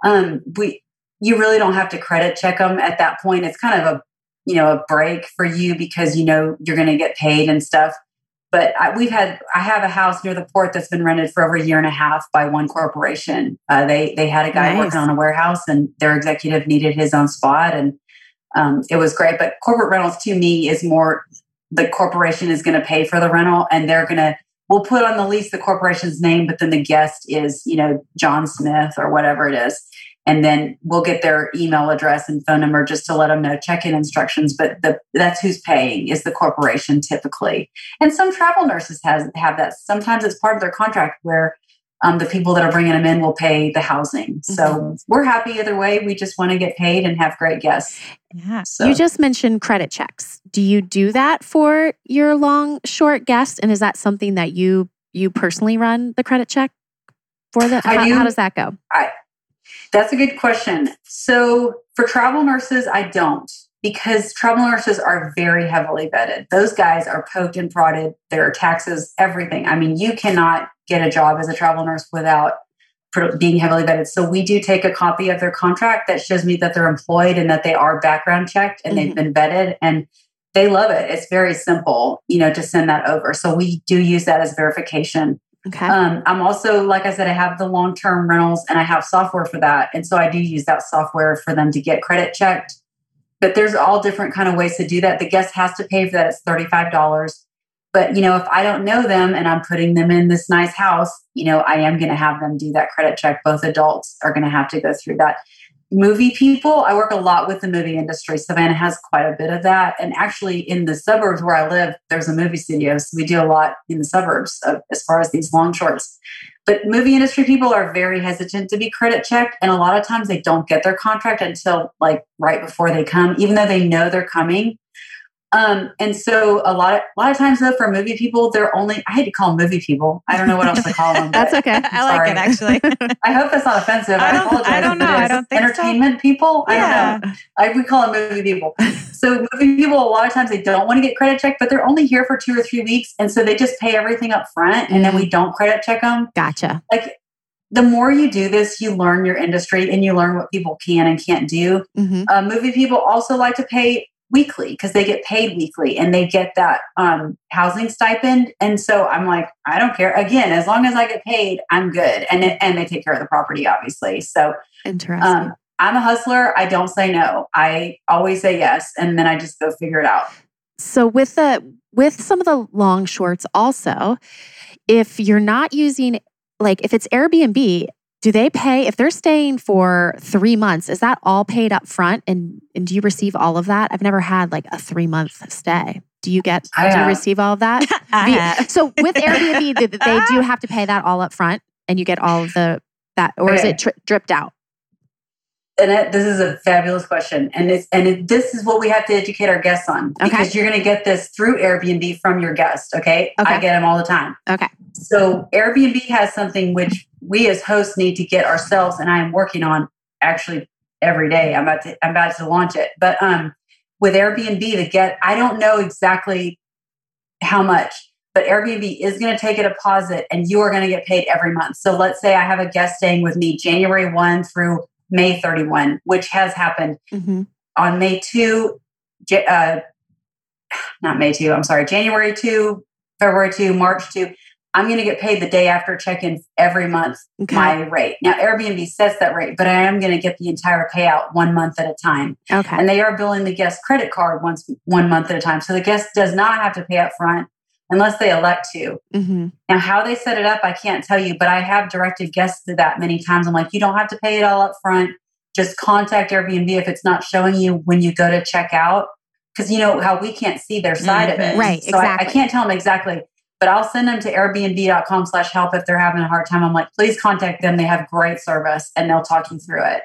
D: You really don't have to credit check them at that point. It's kind of a break for you because you're going to get paid and stuff. But I have a house near the port that's been rented for over a year and a half by one corporation. They had a guy working on a warehouse, and their executive needed his own spot, and it was great. But corporate rentals to me is more the corporation is going to pay for the rental, and we'll put on the lease the corporation's name, but then the guest is John Smith or whatever it is. And then we'll get their email address and phone number just to let them know check-in instructions. But that's who's paying is the corporation typically. And some travel nurses have that. Sometimes it's part of their contract where the people that are bringing them in will pay the housing. So we're happy either way. We just want to get paid and have great guests.
B: Yeah.
A: So. You just mentioned credit checks. Do you do that for your long, short guests? And is that something that you personally run the credit check for them? How does that go?
D: That's a good question. So for travel nurses, I don't, because travel nurses are very heavily vetted. Those guys are poked and prodded, their taxes, everything. I mean, you cannot get a job as a travel nurse without being heavily vetted. So we do take a copy of their contract that shows me that they're employed and that they are background checked and they've been vetted, and they love it. It's very simple, to send that over. So we do use that as verification.
A: Okay.
D: I'm also, like I said, I have the long-term rentals and I have software for that. And so I do use that software for them to get credit checked. But there's all different kind of ways to do that. The guest has to pay for that. It's $35. But, if I don't know them and I'm putting them in this nice house, I am going to have them do that credit check. Both adults are going to have to go through that. Movie people, I work a lot with the movie industry. Savannah has quite a bit of that. And actually in the suburbs where I live, there's a movie studio. So we do a lot in the suburbs as far as these long shorts. But movie industry people are very hesitant to be credit checked. And a lot of times they don't get their contract until right before they come, even though they know they're coming. And so a lot of times though, for movie people, I hate to call them movie people. I don't know what else to call them.
A: That's okay.
B: I like it actually.
D: I hope that's not offensive. I apologize.
B: I don't know. I don't think
D: entertainment people.
B: Yeah.
D: I don't know. We call them movie people. So movie people, a lot of times they don't want to get credit checked, but they're only here for 2 or 3 weeks. And so they just pay everything up front and then we don't credit check them.
A: Gotcha.
D: The more you do this, you learn your industry and you learn what people can and can't do. Movie people also like to pay weekly because they get paid weekly and they get that housing stipend. And so I'm like, I don't care. Again, as long as I get paid, I'm good. And they take care of the property, obviously. So
A: interesting.
D: I'm a hustler. I don't say no. I always say yes. And then I just go figure it out.
A: So with some of the long shorts also, if you're not using, if it's Airbnb, do they pay, if they're staying for 3 months, is that all paid up front? And do you receive all of that? I've never had a 3-month stay. Do you receive all of that? So with Airbnb, they do have to pay that all up front and you get all of that, or is it dripped out?
D: this is a fabulous question. This is what we have to educate our guests on, because you're going to get this through Airbnb from your guest. Okay. I get them all the time.
A: Okay.
D: So Airbnb has something which we as hosts need to get ourselves, and I am working on actually every day. I'm about to launch it. But with Airbnb, I don't know exactly how much, but Airbnb is going to take a deposit and you are going to get paid every month. So let's say I have a guest staying with me January 1 through May 31, which has happened. On May 2, not May 2, I'm sorry, January 2, February 2, March 2, I'm going to get paid the day after check-in every month, my rate. Now, Airbnb sets that rate, but I am going to get the entire payout 1 month at a time.
A: Okay.
D: And they are billing the guest credit card 1 month at a time. So the guest does not have to pay up front unless they elect to. Now, how they set it up, I can't tell you, but I have directed guests to that many times. I'm like, you don't have to pay it all up front. Just contact Airbnb if it's not showing you when you go to check out. Because you know how we can't see their side of it.
A: Right,
D: so
A: exactly.
D: I can't tell them exactly. But I'll send them to airbnb.com/help if they're having a hard time. I'm like, please contact them. They have great service and they'll talk you through it.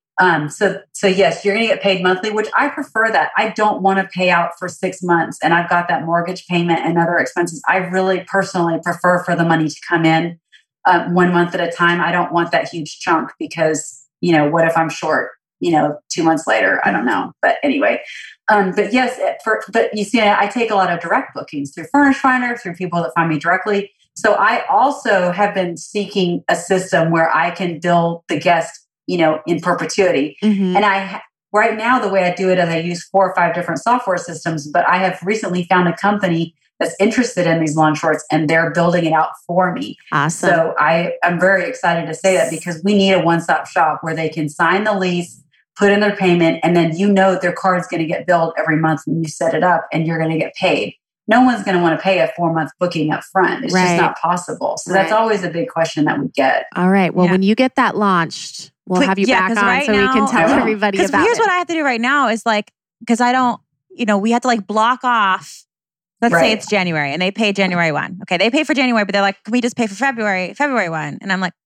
D: So yes, you're going to get paid monthly, which I prefer that. I don't want to pay out for 6 months and I've got that mortgage payment and other expenses. I really personally prefer for the money to come in 1 month at a time. I don't want that huge chunk because, what if I'm short, 2 months later? I don't know. But anyway, but yes, but you see, I take a lot of direct bookings through Furnish Finder, through people that find me directly. So I also have been seeking a system where I can bill the guest, in perpetuity. And right now, the way I do it is I use 4 or 5 different software systems, but I have recently found a company that's interested in these long shorts and they're building it out for me.
A: Awesome.
D: So I'm very excited to say that because we need a one-stop shop where they can sign the lease, put in their payment, and then their card's going to get billed every month when you set it up and you're going to get paid. No one's going to want to pay a 4-month booking up front. It's just not possible. So that's always a big question that we get.
A: All right. Well, when you get that launched, we'll have you back on so we can tell everybody about it.
B: Here's what I have to do right now is because I don't, we have to block off. Let's say it's January and they pay January 1. Okay, they pay for January, but they're like, can we just pay for February 1? And I'm like,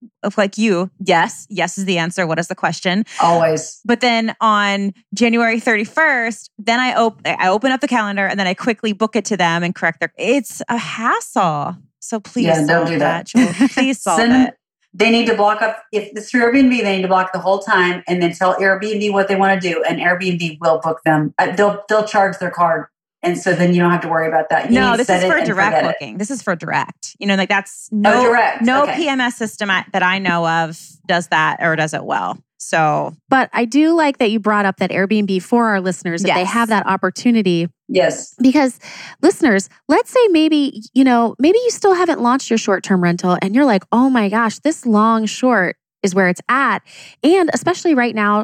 B: yes is the answer. What is the question?
D: Always.
B: But then on January 31st, then I open up the calendar and then I quickly book it to them and correct it's a hassle. So please
D: don't do that.
B: Please solve it.
D: They need to block up, if it's through Airbnb, they need to block the whole time and then tell Airbnb what they want to do. And Airbnb will book them. They'll charge their card. And so then you don't have to worry about that.
B: This is for direct booking. This is for direct. that's
D: direct.
B: No PMS system that I know of does that or does it well. So,
A: but I do like that you brought up that Airbnb for our listeners, if they have that opportunity.
D: Yes.
A: Because listeners, let's say maybe you still haven't launched your short-term rental and you're like, oh my gosh, this long short is where it's at. And especially right now,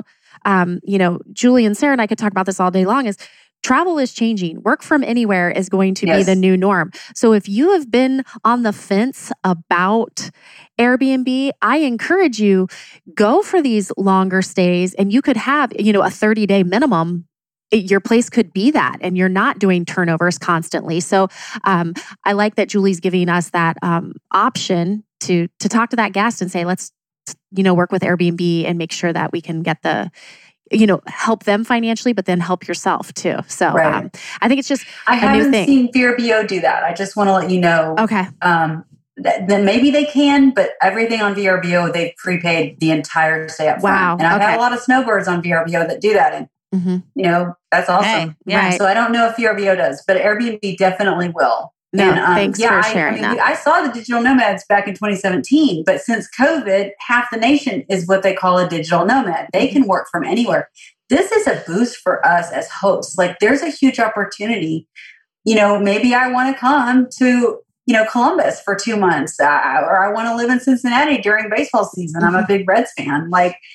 A: Julie and Sarah and I could talk about this all day long, is travel is changing. Work from anywhere is going to be the new norm. So if you have been on the fence about Airbnb, I encourage you, go for these longer stays and you could have, a 30-day minimum. Your place could be that and you're not doing turnovers constantly. So I like that Julie's giving us that option to talk to that guest and say, let's, work with Airbnb and make sure that we can get the help them financially, but then help yourself too. So I think it's just
D: I
A: a new thing.
D: haven't seen VRBO do that. I just want to let you know.
A: Okay.
D: Then maybe they can, but everything on VRBO, they've prepaid the entire stay up front.
A: Wow.
D: And I've had a lot of snowbirds on VRBO that do that. And, that's awesome.
B: Hey, right.
D: So I don't know if VRBO does, but Airbnb definitely will.
A: No, thanks for sharing that.
D: I saw the digital nomads back in 2017, but since COVID, half the nation is what they call a digital nomad. They can work from anywhere. This is a boost for us as hosts. There's a huge opportunity. Maybe I want to come to, Columbus for 2 months, or I want to live in Cincinnati during baseball season. I'm a big Reds fan.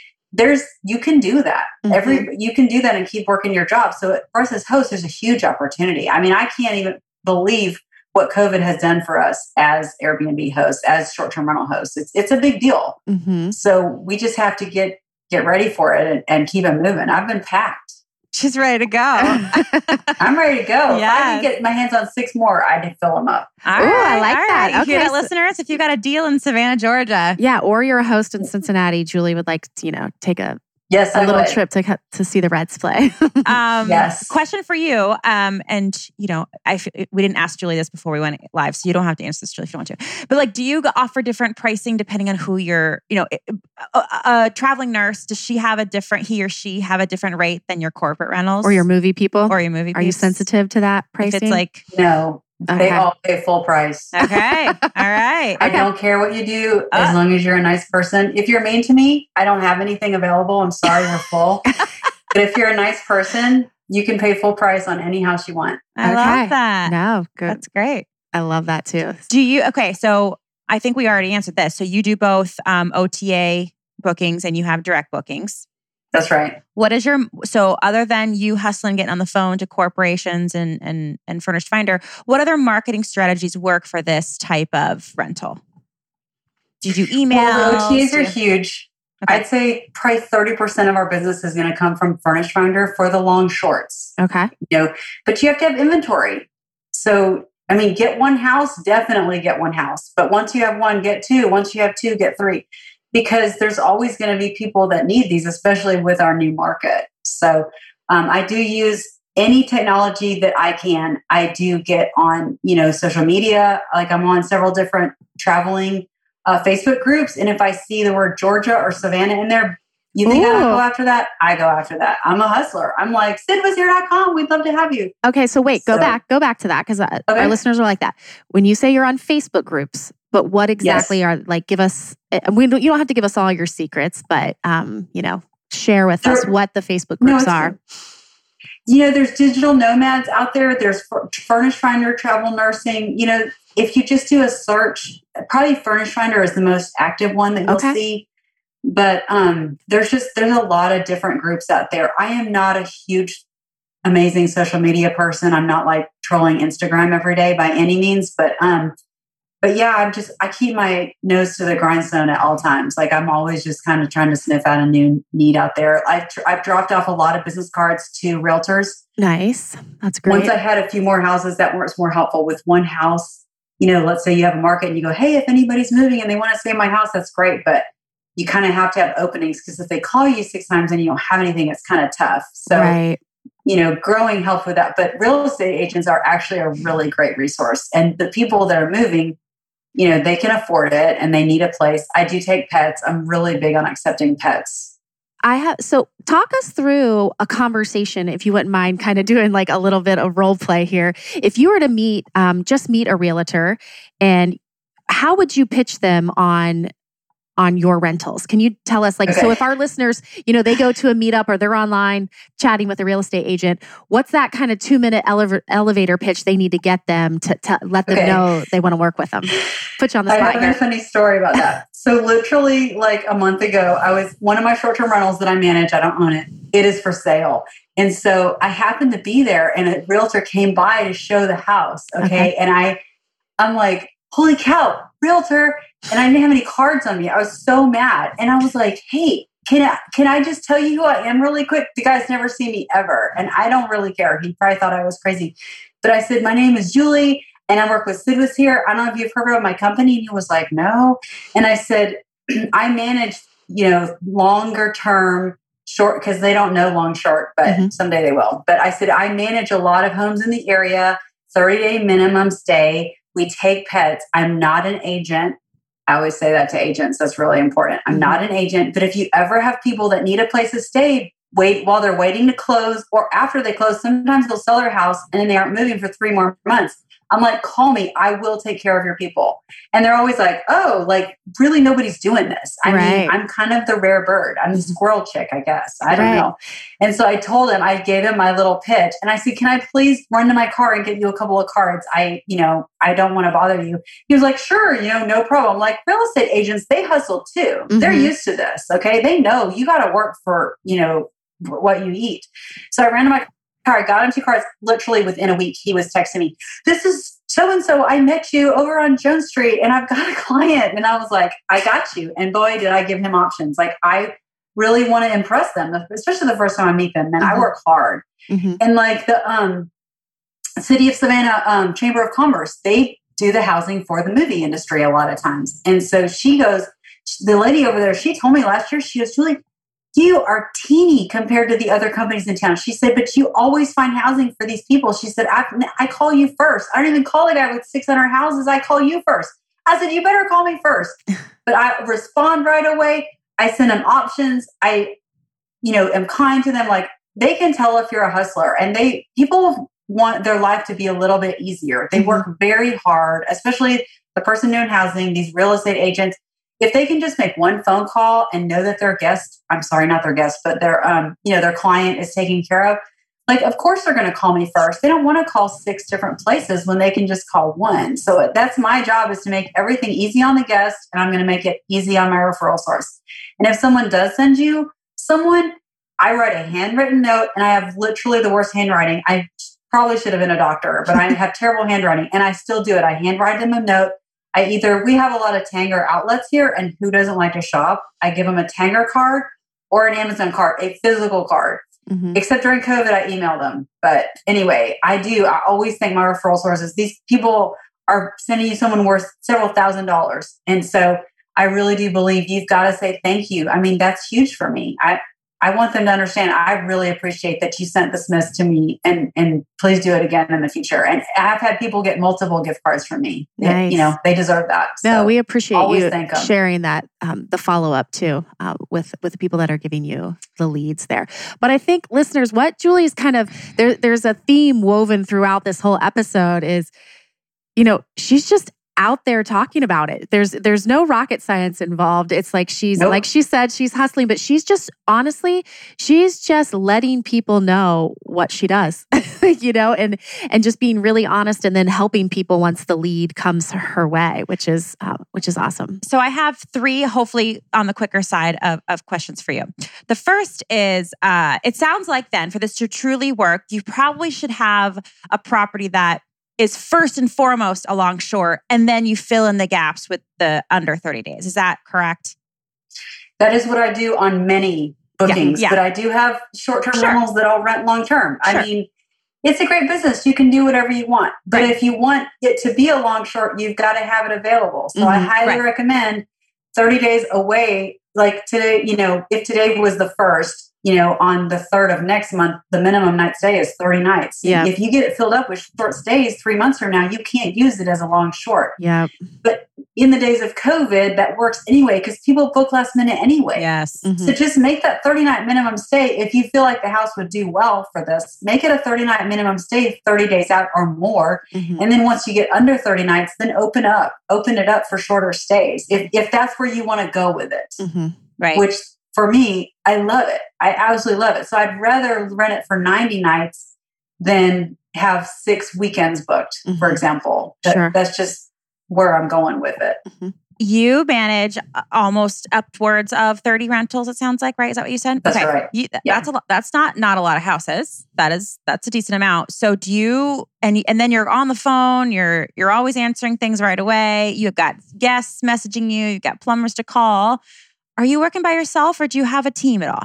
D: You can do that. You can do that and keep working your job. So for us as hosts, there's a huge opportunity. I mean, I can't even believe what COVID has done for us as Airbnb hosts, as short-term rental hosts. It's a big deal. So we just have to get ready for it and keep it moving. I've been packed.
B: She's ready to go.
D: I'm ready to go.
B: Yes.
D: If I can get my hands on 6 more, I'd fill them up.
B: All right, I like that. You hear that, listeners? If you got a deal in Savannah, Georgia.
A: Yeah, or you're a host in Cincinnati, Julie would like to, take a
D: Yes,
A: a little trip to see the Reds play.
D: Yes.
B: Question for you. And we didn't ask Julie this before we went live, so you don't have to answer this, Julie, if you don't want to. But like, do you offer different pricing depending on who you're? A traveling nurse, does he or she have a different rate than your corporate rentals
A: or your movie people?
B: Or your movie?
A: Are you sensitive to that pricing?
B: If it's like
D: no. Okay. They all pay full price.
B: Okay. All right.
D: I don't care what you do as long as you're a nice person. If you're mean to me, I don't have anything available. I'm sorry, we're full. But if you're a nice person, you can pay full price on any house you want.
B: I love that.
A: No, good.
B: That's great.
A: I love that too.
B: So I think we already answered this. So you do both OTA bookings and you have direct bookings.
D: That's right.
B: So other than you hustling, getting on the phone to corporations and Furnished Finder, what other marketing strategies work for this type of rental? Do you do emails?
D: Well, the OTAs are huge. Okay. I'd say probably 30% of our business is going to come from Furnished Finder for the long shorts.
A: Okay.
D: But you have to have inventory. So, get one house, definitely get one house. But once you have one, get two. Once you have two, get three. Because there's always going to be people that need these, especially with our new market. So I do use any technology that I can. I do get on, social media. Like I'm on several different traveling Facebook groups. And if I see the word Georgia or Savannah in there, you think I don't go after that? I go after that. I'm a hustler. I'm like, sidwashere.com. We'd love to have you.
A: Okay. So wait, go back to that because our listeners are like that. When you say you're on Facebook groups, but what exactly are give us, you don't have to give us all your secrets, but, share with us what the Facebook groups are.
D: There's digital nomads out there. There's Furnished Finder, travel nursing. If you just do a search, probably Furnished Finder is the most active one that you'll see. But there's a lot of different groups out there. I am not a huge, amazing social media person. I'm not like trolling Instagram every day by any means, but yeah, I keep my nose to the grindstone at all times. Like I'm always just kind of trying to sniff out a new need out there. I've dropped off a lot of business cards to realtors.
A: Nice. That's great.
D: Once I had a few more houses that were more helpful with one house, let's say you have a market and you go, hey, if anybody's moving and they want to stay in my house, that's great. But you kind of have to have openings because if they call you 6 times and you don't have anything, it's kind of tough. So,
A: right.
D: Growing helps with that. But real estate agents are actually a really great resource. And the people that are moving, they can afford it and they need a place. I do take pets. I'm really big on accepting pets.
A: So talk us through a conversation, if you wouldn't mind kind of doing like a little bit of role play here. If you were to meet a realtor, and how would you pitch them on your rentals? Can you tell us so if our listeners, they go to a meetup or they're online chatting with a real estate agent, what's that kind of 2-minute elevator pitch they need to get them to let them know they want to work with them? Put you on the spot.
D: I have a funny story about that. So literally like a month ago, one of my short-term rentals that I manage, I don't own it. It is for sale. And so I happened to be there and a realtor came by to show the house. Okay. And I'm like, holy cow, realtor. And I didn't have any cards on me. I was so mad. And I was like, hey, can I just tell you who I am really quick? The guy's never seen me ever. And I don't really care. He probably thought I was crazy. But I said, my name is Julie and I work with Sid Was Here. I don't know if you've heard of my company. And he was like, no. And I said, I manage, longer term short, because they don't know long short, but someday they will. But I said, I manage a lot of homes in the area, 30-day minimum stay. We take pets. I'm not an agent. I always say that to agents. That's really important. I'm not an agent, but if you ever have people that need a place to stay, wait while they're waiting to close or after they close, sometimes they'll sell their house and then they aren't moving for 3 more months. I'm like, call me. I will take care of your people. And they're always like, oh, like really nobody's doing this. I mean, I'm kind of the rare bird. I'm the squirrel chick, I guess. I don't know. And so I told him, I gave him my little pitch and I said, can I please run to my car and get you a couple of cards? I don't want to bother you. He was like, sure, no problem. Like real estate agents, they hustle too. They're used to this. Okay. They know you got to work for, what you eat. So I ran to my car. I got him 2 cards. Literally within a week, he was texting me, this is so-and-so. I met you over on Jones Street and I've got a client. And I was like, I got you. And boy, did I give him options. Like I really want to impress them, especially the first time I meet them. And I work hard. And like the City of Savannah Chamber of Commerce, they do the housing for the movie industry a lot of times. And so she goes, the lady over there, she told me last year, she goes, Julie, you are teeny compared to the other companies in town. She said, but you always find housing for these people. She said, I call you first. I don't even call a guy with 600 houses. I call you first. I said, you better call me first. But I respond right away. I send them options. I, am kind to them. Like, they can tell if you're a hustler, and people want their life to be a little bit easier. They work very hard, especially the person doing housing, these real estate agents. If they can just make one phone call and know that their guest, I'm sorry, not their guest, but their client is taken care of, like, of course they're going to call me first. They don't want to call 6 different places when they can just call one. So that's my job, is to make everything easy on the guest, and I'm going to make it easy on my referral source. And if someone does send you someone, I write a handwritten note, and I have literally the worst handwriting. I probably should have been a doctor, but I have terrible handwriting, and I still do it. I handwrite them a note. We have a lot of Tanger outlets here, and who doesn't like to shop? I give them a Tanger card or an Amazon card, a physical card. Except during COVID, I email them. But anyway, I always thank my referral sources. These people are sending you someone worth several $1,000s. And so I really do believe you've got to say thank you. I mean, that's huge for me. I want them to understand, I really appreciate that you sent this mess to me, and please do it again in the future. And I've had people get multiple gift cards from me.
A: Nice.
D: They deserve that.
A: No, we appreciate you sharing that, the follow-up too, with the people that are giving you the leads there. But I think, listeners, what Julie's there's a theme woven throughout this whole episode is, she's just out there talking about it. There's no rocket science involved. It's like like she said, she's hustling, but she's just letting people know what she does, and just being really honest, and then helping people once the lead comes her way, which is awesome.
B: So I have 3, hopefully on the quicker side of questions for you. The first is, it sounds like then for this to truly work, you probably should have a property that is first and foremost along shore, and then you fill in the gaps with the under 30 days. Is that correct?
D: That is what I do on many bookings, but I do have short-term rentals that I'll rent long-term. I mean, it's a great business. You can do whatever you want. But if you want it to be a long short, you've got to have it available. So I highly recommend 30 days away. Like today, if today was the 1st, on the 3rd of next month, the minimum night stay is 30 nights. Yeah. If you get it filled up with short stays 3 months from now, you can't use it as a long short.
A: Yeah.
D: But in the days of COVID, that works anyway, because people book last minute anyway.
B: Yes.
D: So just make that 30-night minimum stay. If you feel like the house would do well for this, make it a 30-night minimum stay, 30 days out or more. And then once you get under 30 nights, then open it up for shorter stays. If that's where you want to go with it.
B: Right.
D: Which for me, I love it. I absolutely love it. So I'd rather rent it for 90 nights than have 6 weekends booked, for example. That's just where I'm going with it.
B: You manage almost upwards of 30 rentals, it sounds like, right? Is that what you said?
D: That's right.
B: That's a lot. That's not a lot of houses. That's a decent amount. So do you, and then you're on the phone, you're always answering things right away. You've got guests messaging you, you've got plumbers to call. Are you working by yourself, or do you have a team at all?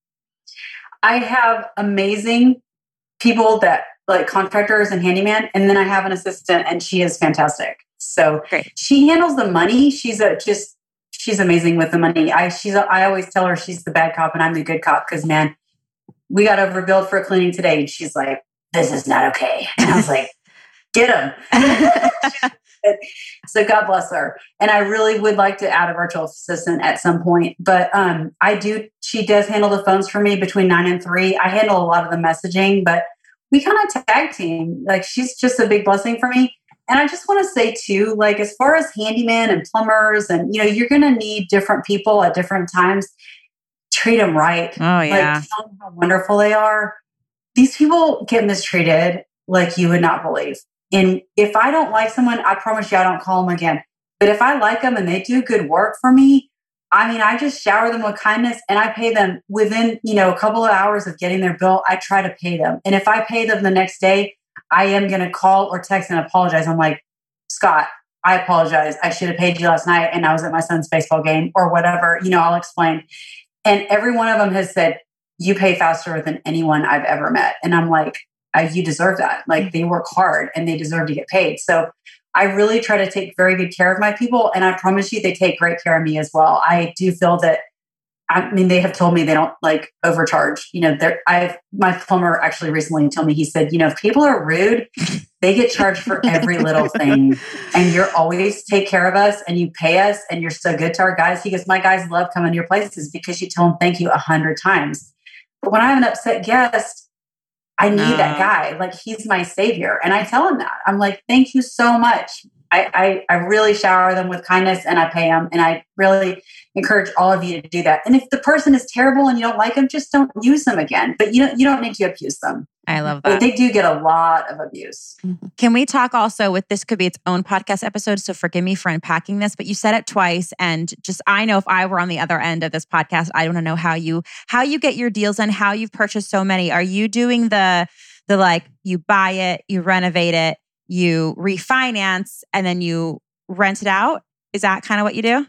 D: I have amazing people that like contractors and handyman. And then I have an assistant, and she is fantastic. So great. She handles the money. She's amazing with the money. I always tell her she's the bad cop and I'm the good cop, because man, we got overbilled for cleaning today. And she's like, this is not okay. And I was like, get him. So God bless her. And I really would like to add a virtual assistant at some point. But she does handle the phones for me between 9 and 3. I handle a lot of the messaging, but we kind of tag team. Like, she's just a big blessing for me. And I just want to say too, like, as far as handyman and plumbers, and you're going to need different people at different times. Treat them right.
B: Oh yeah.
D: Like, tell them how wonderful they are. These people get mistreated like you would not believe. And if I don't like someone, I promise you I don't call them again. But if I like them and they do good work for me, I just shower them with kindness, and I pay them within, a couple of hours of getting their bill. I try to pay them. And if I pay them the next day, I am going to call or text and apologize. I'm like, Scott, I apologize. I should have paid you last night, and I was at my son's baseball game or whatever. I'll explain. And every one of them has said, you pay faster than anyone I've ever met. And I'm like, you deserve that. Like, they work hard and they deserve to get paid. So I really try to take very good care of my people. And I promise you, they take great care of me as well. I do feel that I mean, they have told me they don't like overcharge. My plumber actually recently told me, he said, if people are rude, they get charged for every little thing. And you're always take care of us and you pay us and you're so good to our guys. He goes, my guys love coming to your places because you tell them thank you 100 times. But when I have an upset guest, I need that guy. Like, he's my savior. And I tell him that. I'm like, thank you so much. I really shower them with kindness and I pay them. And I really encourage all of you to do that. And if the person is terrible and you don't like them, just don't use them again. But you don't need to abuse them.
B: I love
D: that.
B: But
D: they do get a lot of abuse.
B: Can we talk also with this could be its own podcast episode, so forgive me for unpacking this, but you said it twice. And just, I know if I were on the other end of this podcast, I want to know how you get your deals and how you've purchased so many. Are you doing the like, you buy it, you renovate it, you refinance, and then you rent it out? Is that kind of what you do?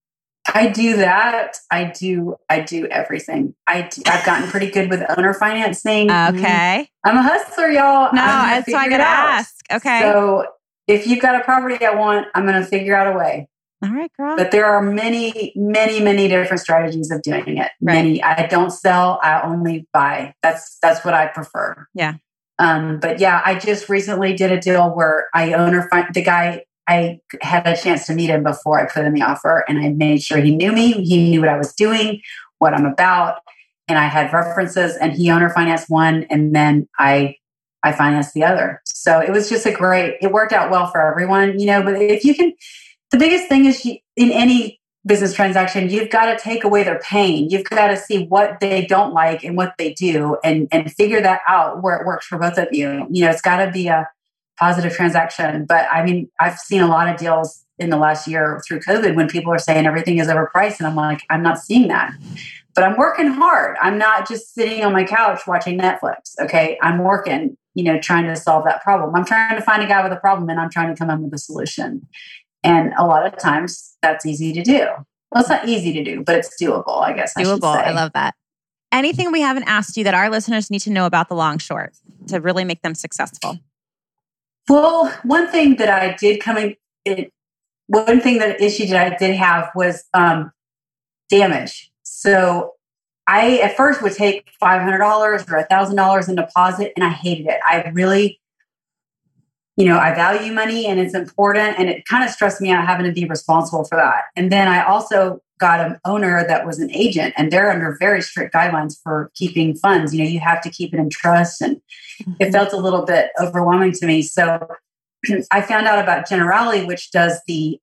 D: I do that. I do everything. I've gotten pretty good with owner financing.
B: Okay.
D: I'm a hustler, y'all.
B: No, that's why I got to ask. Okay.
D: So if you've got a property I want, I'm going to figure out a way.
B: All right, girl.
D: But there are many, many, many different strategies of doing it.
B: Right.
D: Many. I don't sell. I only buy. That's what I prefer.
B: Yeah.
D: But yeah, I just recently did a deal where the guy, I had a chance to meet him before I put in the offer, and I made sure he knew me. He knew what I was doing, what I'm about, and I had references, and he owner financed one, and then I financed the other. So it was just it worked out well for everyone, but if you can, the biggest thing is in any business transaction, you've got to take away their pain. You've got to see what they don't like and what they do and figure that out where it works for both of you. It's got to be a positive transaction. But I mean, I've seen a lot of deals in the last year through COVID when people are saying everything is overpriced. And I'm like, I'm not seeing that. But I'm working hard. I'm not just sitting on my couch watching Netflix. Okay. I'm working, trying to solve that problem. I'm trying to find a guy with a problem and I'm trying to come up with a solution. And a lot of times that's easy to do. Well, it's not easy to do, but it's doable, I guess.
B: Doable.
D: I
B: love that. Anything we haven't asked you that our listeners need to know about the long short to really make them successful?
D: Well, one thing that I did issue that I did have was damage. So I at first would take $500 or $1,000 in deposit, and I hated it. I really, I value money and it's important, and it kind of stressed me out having to be responsible for that. And then I also got an owner that was an agent, and they're under very strict guidelines for keeping funds. You have to keep it in trust, and it felt a little bit overwhelming to me. So I found out about Generali, which does they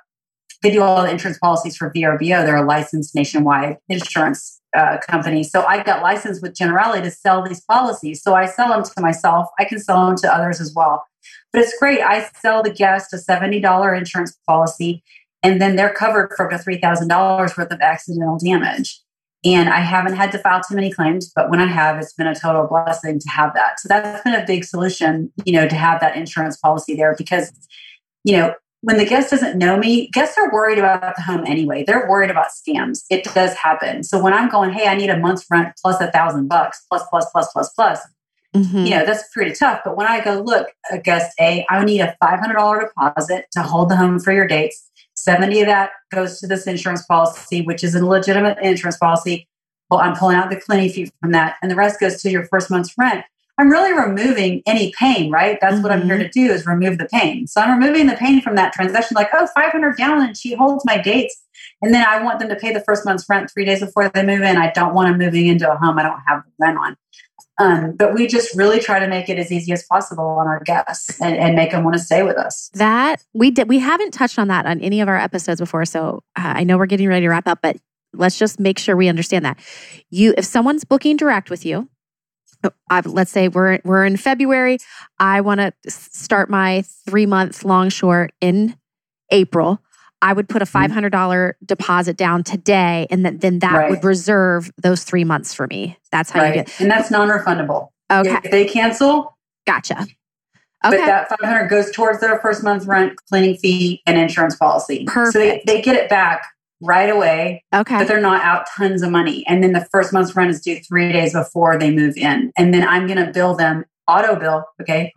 D: do all the insurance policies for VRBO. They're a licensed nationwide insurance company. So I got licensed with Generali to sell these policies. So I sell them to myself. I can sell them to others as well. But it's great. I sell the guest a $70 insurance policy, and then they're covered for up to $3,000 worth of accidental damage. And I haven't had to file too many claims, but when I have, it's been a total blessing to have that. So that's been a big solution, to have that insurance policy there because, when the guest doesn't know me, guests are worried about the home anyway. They're worried about scams. It does happen. So when I'm going, hey, I need a month's rent plus $1,000 plus, that's pretty tough. But when I go, look, guest A, I need a $500 deposit to hold the home for your dates. 70 of that goes to this insurance policy, which is a legitimate insurance policy. Well, I'm pulling out the cleaning fee from that. And the rest goes to your first month's rent. I'm really removing any pain, right? That's what I'm here to do is remove the pain. So I'm removing the pain from that transaction, like, oh, $500 down and she holds my dates. And then I want them to pay the first month's rent 3 days before they move in. I don't want them moving into a home I don't have the rent on. But we just really try to make it as easy as possible on our guests and make them want to stay with us.
A: That we haven't touched on that on any of our episodes before. So I know we're getting ready to wrap up, but let's just make sure we understand that. If someone's booking direct with you, let's say we're in February. I want to start my 3-month long short in April. I would put a $500 deposit down today, and then that would reserve those 3 months for me. That's how you get it.
D: And that's non-refundable.
A: Okay.
D: If they cancel.
A: Gotcha. Okay.
D: But that $500 goes towards their first month's rent, cleaning fee, and insurance policy.
A: Perfect.
D: So they get it back right away.
A: Okay.
D: But they're not out tons of money. And then the first month's rent is due 3 days before they move in. And then I'm going to bill them auto bill. Okay.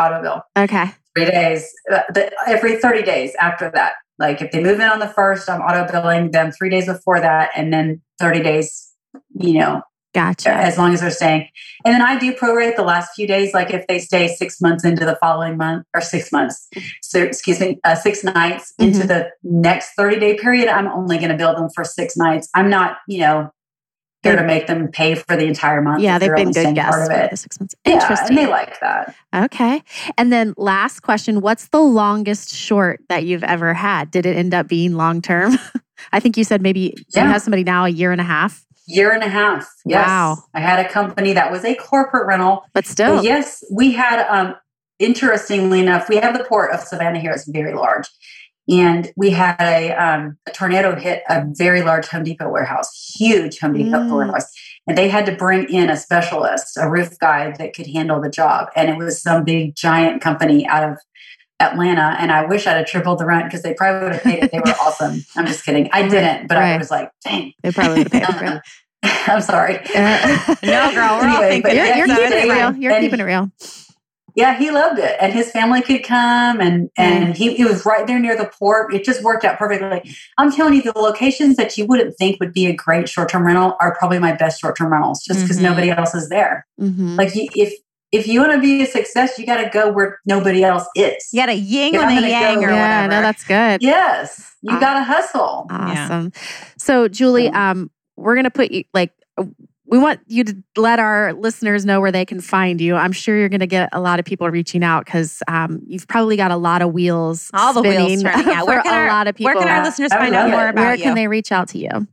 D: 3 days, every 30 days after that. Like if they move in on the 1st, I'm auto billing them 3 days before that. And then 30 days
A: Gotcha.
D: As long as they're staying. And then I do prorate the last few days. Like if they stay 6 months into the following month, or 6 months, 6 nights into the next 30-day period, I'm only going to bill them for 6 nights. I'm not, here to make them pay for the entire month.
A: Yeah, they've been good guests for the 6 months. Interesting.
D: Yeah, and they like that.
A: Okay. And then last question, what's the longest short that you've ever had? Did it end up being long-term? I think you said maybe you have somebody now 1.5 years.
D: 1.5 years. Yes.
A: Wow.
D: I had a company that was a corporate rental.
A: But still.
D: But yes, we had, interestingly enough, we have the port of Savannah here. It's very large. And we had a tornado hit a very large Home Depot warehouse, huge Home Depot warehouse. And they had to bring in a specialist, a roof guy that could handle the job. And it was some big giant company out of Atlanta. And I wish I'd have tripled the rent because they probably would have paid it. They were awesome. I'm just kidding. I didn't, but I was like, dang.
A: They probably would have paid for it.
D: I'm sorry.
B: No, girl, we're all thinking
A: you're keeping it real. You're keeping it real.
D: Yeah, he loved it. And his family could come and he was right there near the port. It just worked out perfectly. I'm telling you, the locations that you wouldn't think would be a great short-term rental are probably my best short-term rentals just because nobody else is there. Like if you want to be a success, you got to go where nobody else is.
B: You got to yin on the yang or whatever.
A: Yeah, no, that's good.
D: Yes, you got to hustle.
A: Awesome. Yeah. So Julie, we're going to put you we want you to let our listeners know where they can find you. I'm sure you're going to get a lot of people reaching out because you've probably got a lot of wheels
B: all the wheels turning. Yeah,
A: for a lot of people.
B: Where can our listeners find out more about you?
A: Where can they reach out to you?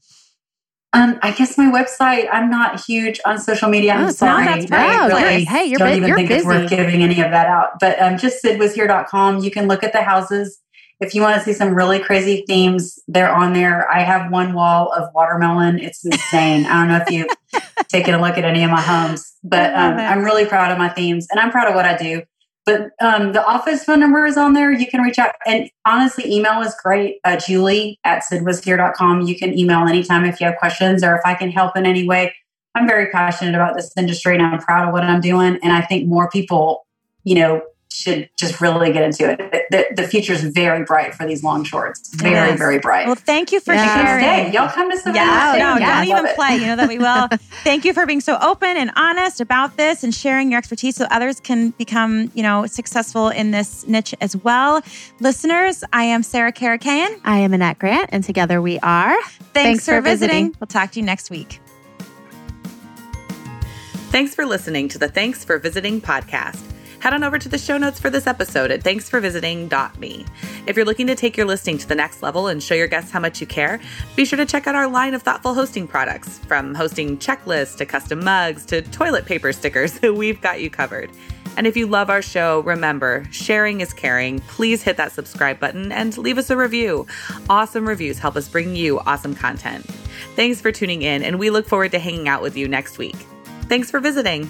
D: I guess my website. I'm not huge on social media. I'm sorry.
A: No, that's right. Hey, you're
D: don't even
A: you're
D: think
A: busy.
D: It's worth giving any of that out. But just sidwashere.com. You can look at the houses. If you want to see some really crazy themes, they're on there. I have one wall of watermelon. It's insane. I don't know if you've taken a look at any of my homes, but I'm really proud of my themes and I'm proud of what I do. But the office phone number is on there. You can reach out. And honestly, email is great. Julie@sidwashere.com. You can email anytime if you have questions or if I can help in any way. I'm very passionate about this industry and I'm proud of what I'm doing. And I think more people, should just really get into it. The future is very bright for these long shorts. Very, very bright.
B: Well, thank you for sharing.
D: Y'all come to Savannah.
B: Don't even play. You know that we will. Thank you for being so open and honest about this and sharing your expertise so others can become, successful in this niche as well. Listeners, I am Sarah Karakayan.
A: I am Annette Grant, and together we are
B: Thanks for visiting. We'll talk to you next week.
C: Thanks for listening to the Thanks for Visiting podcast. Head on over to the show notes for this episode at thanksforvisiting.me. If you're looking to take your listing to the next level and show your guests how much you care, be sure to check out our line of thoughtful hosting products. From hosting checklists to custom mugs to toilet paper stickers, we've got you covered. And if you love our show, remember, sharing is caring. Please hit that subscribe button and leave us a review. Awesome reviews help us bring you awesome content. Thanks for tuning in, and we look forward to hanging out with you next week. Thanks for visiting.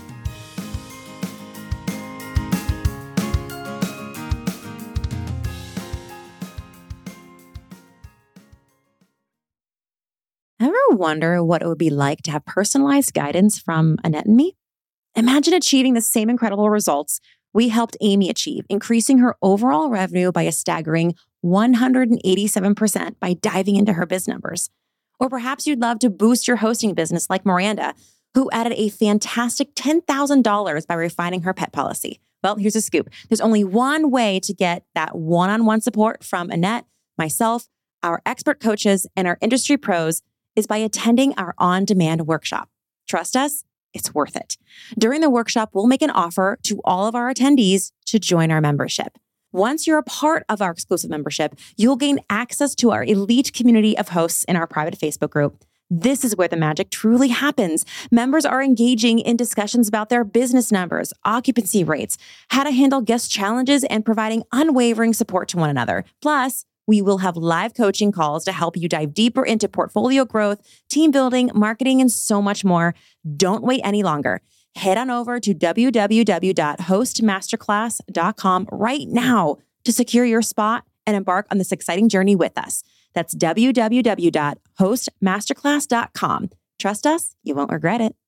B: Ever wonder what it would be like to have personalized guidance from Annette and me? Imagine achieving the same incredible results we helped Amy achieve, increasing her overall revenue by a staggering 187% by diving into her biz numbers. Or perhaps you'd love to boost your hosting business like Miranda, who added a fantastic $10,000 by refining her pet policy. Well, here's a scoop. There's only one way to get that one-on-one support from Annette, myself, our expert coaches, and our industry pros is by attending our on-demand workshop. Trust us, it's worth it. During the workshop, we'll make an offer to all of our attendees to join our membership. Once you're a part of our exclusive membership, you'll gain access to our elite community of hosts in our private Facebook group. This is where the magic truly happens. Members are engaging in discussions about their business numbers, occupancy rates, how to handle guest challenges, and providing unwavering support to one another. Plus, we will have live coaching calls to help you dive deeper into portfolio growth, team building, marketing, and so much more. Don't wait any longer. Head on over to www.hostmasterclass.com right now to secure your spot and embark on this exciting journey with us. That's www.hostmasterclass.com. Trust us, you won't regret it.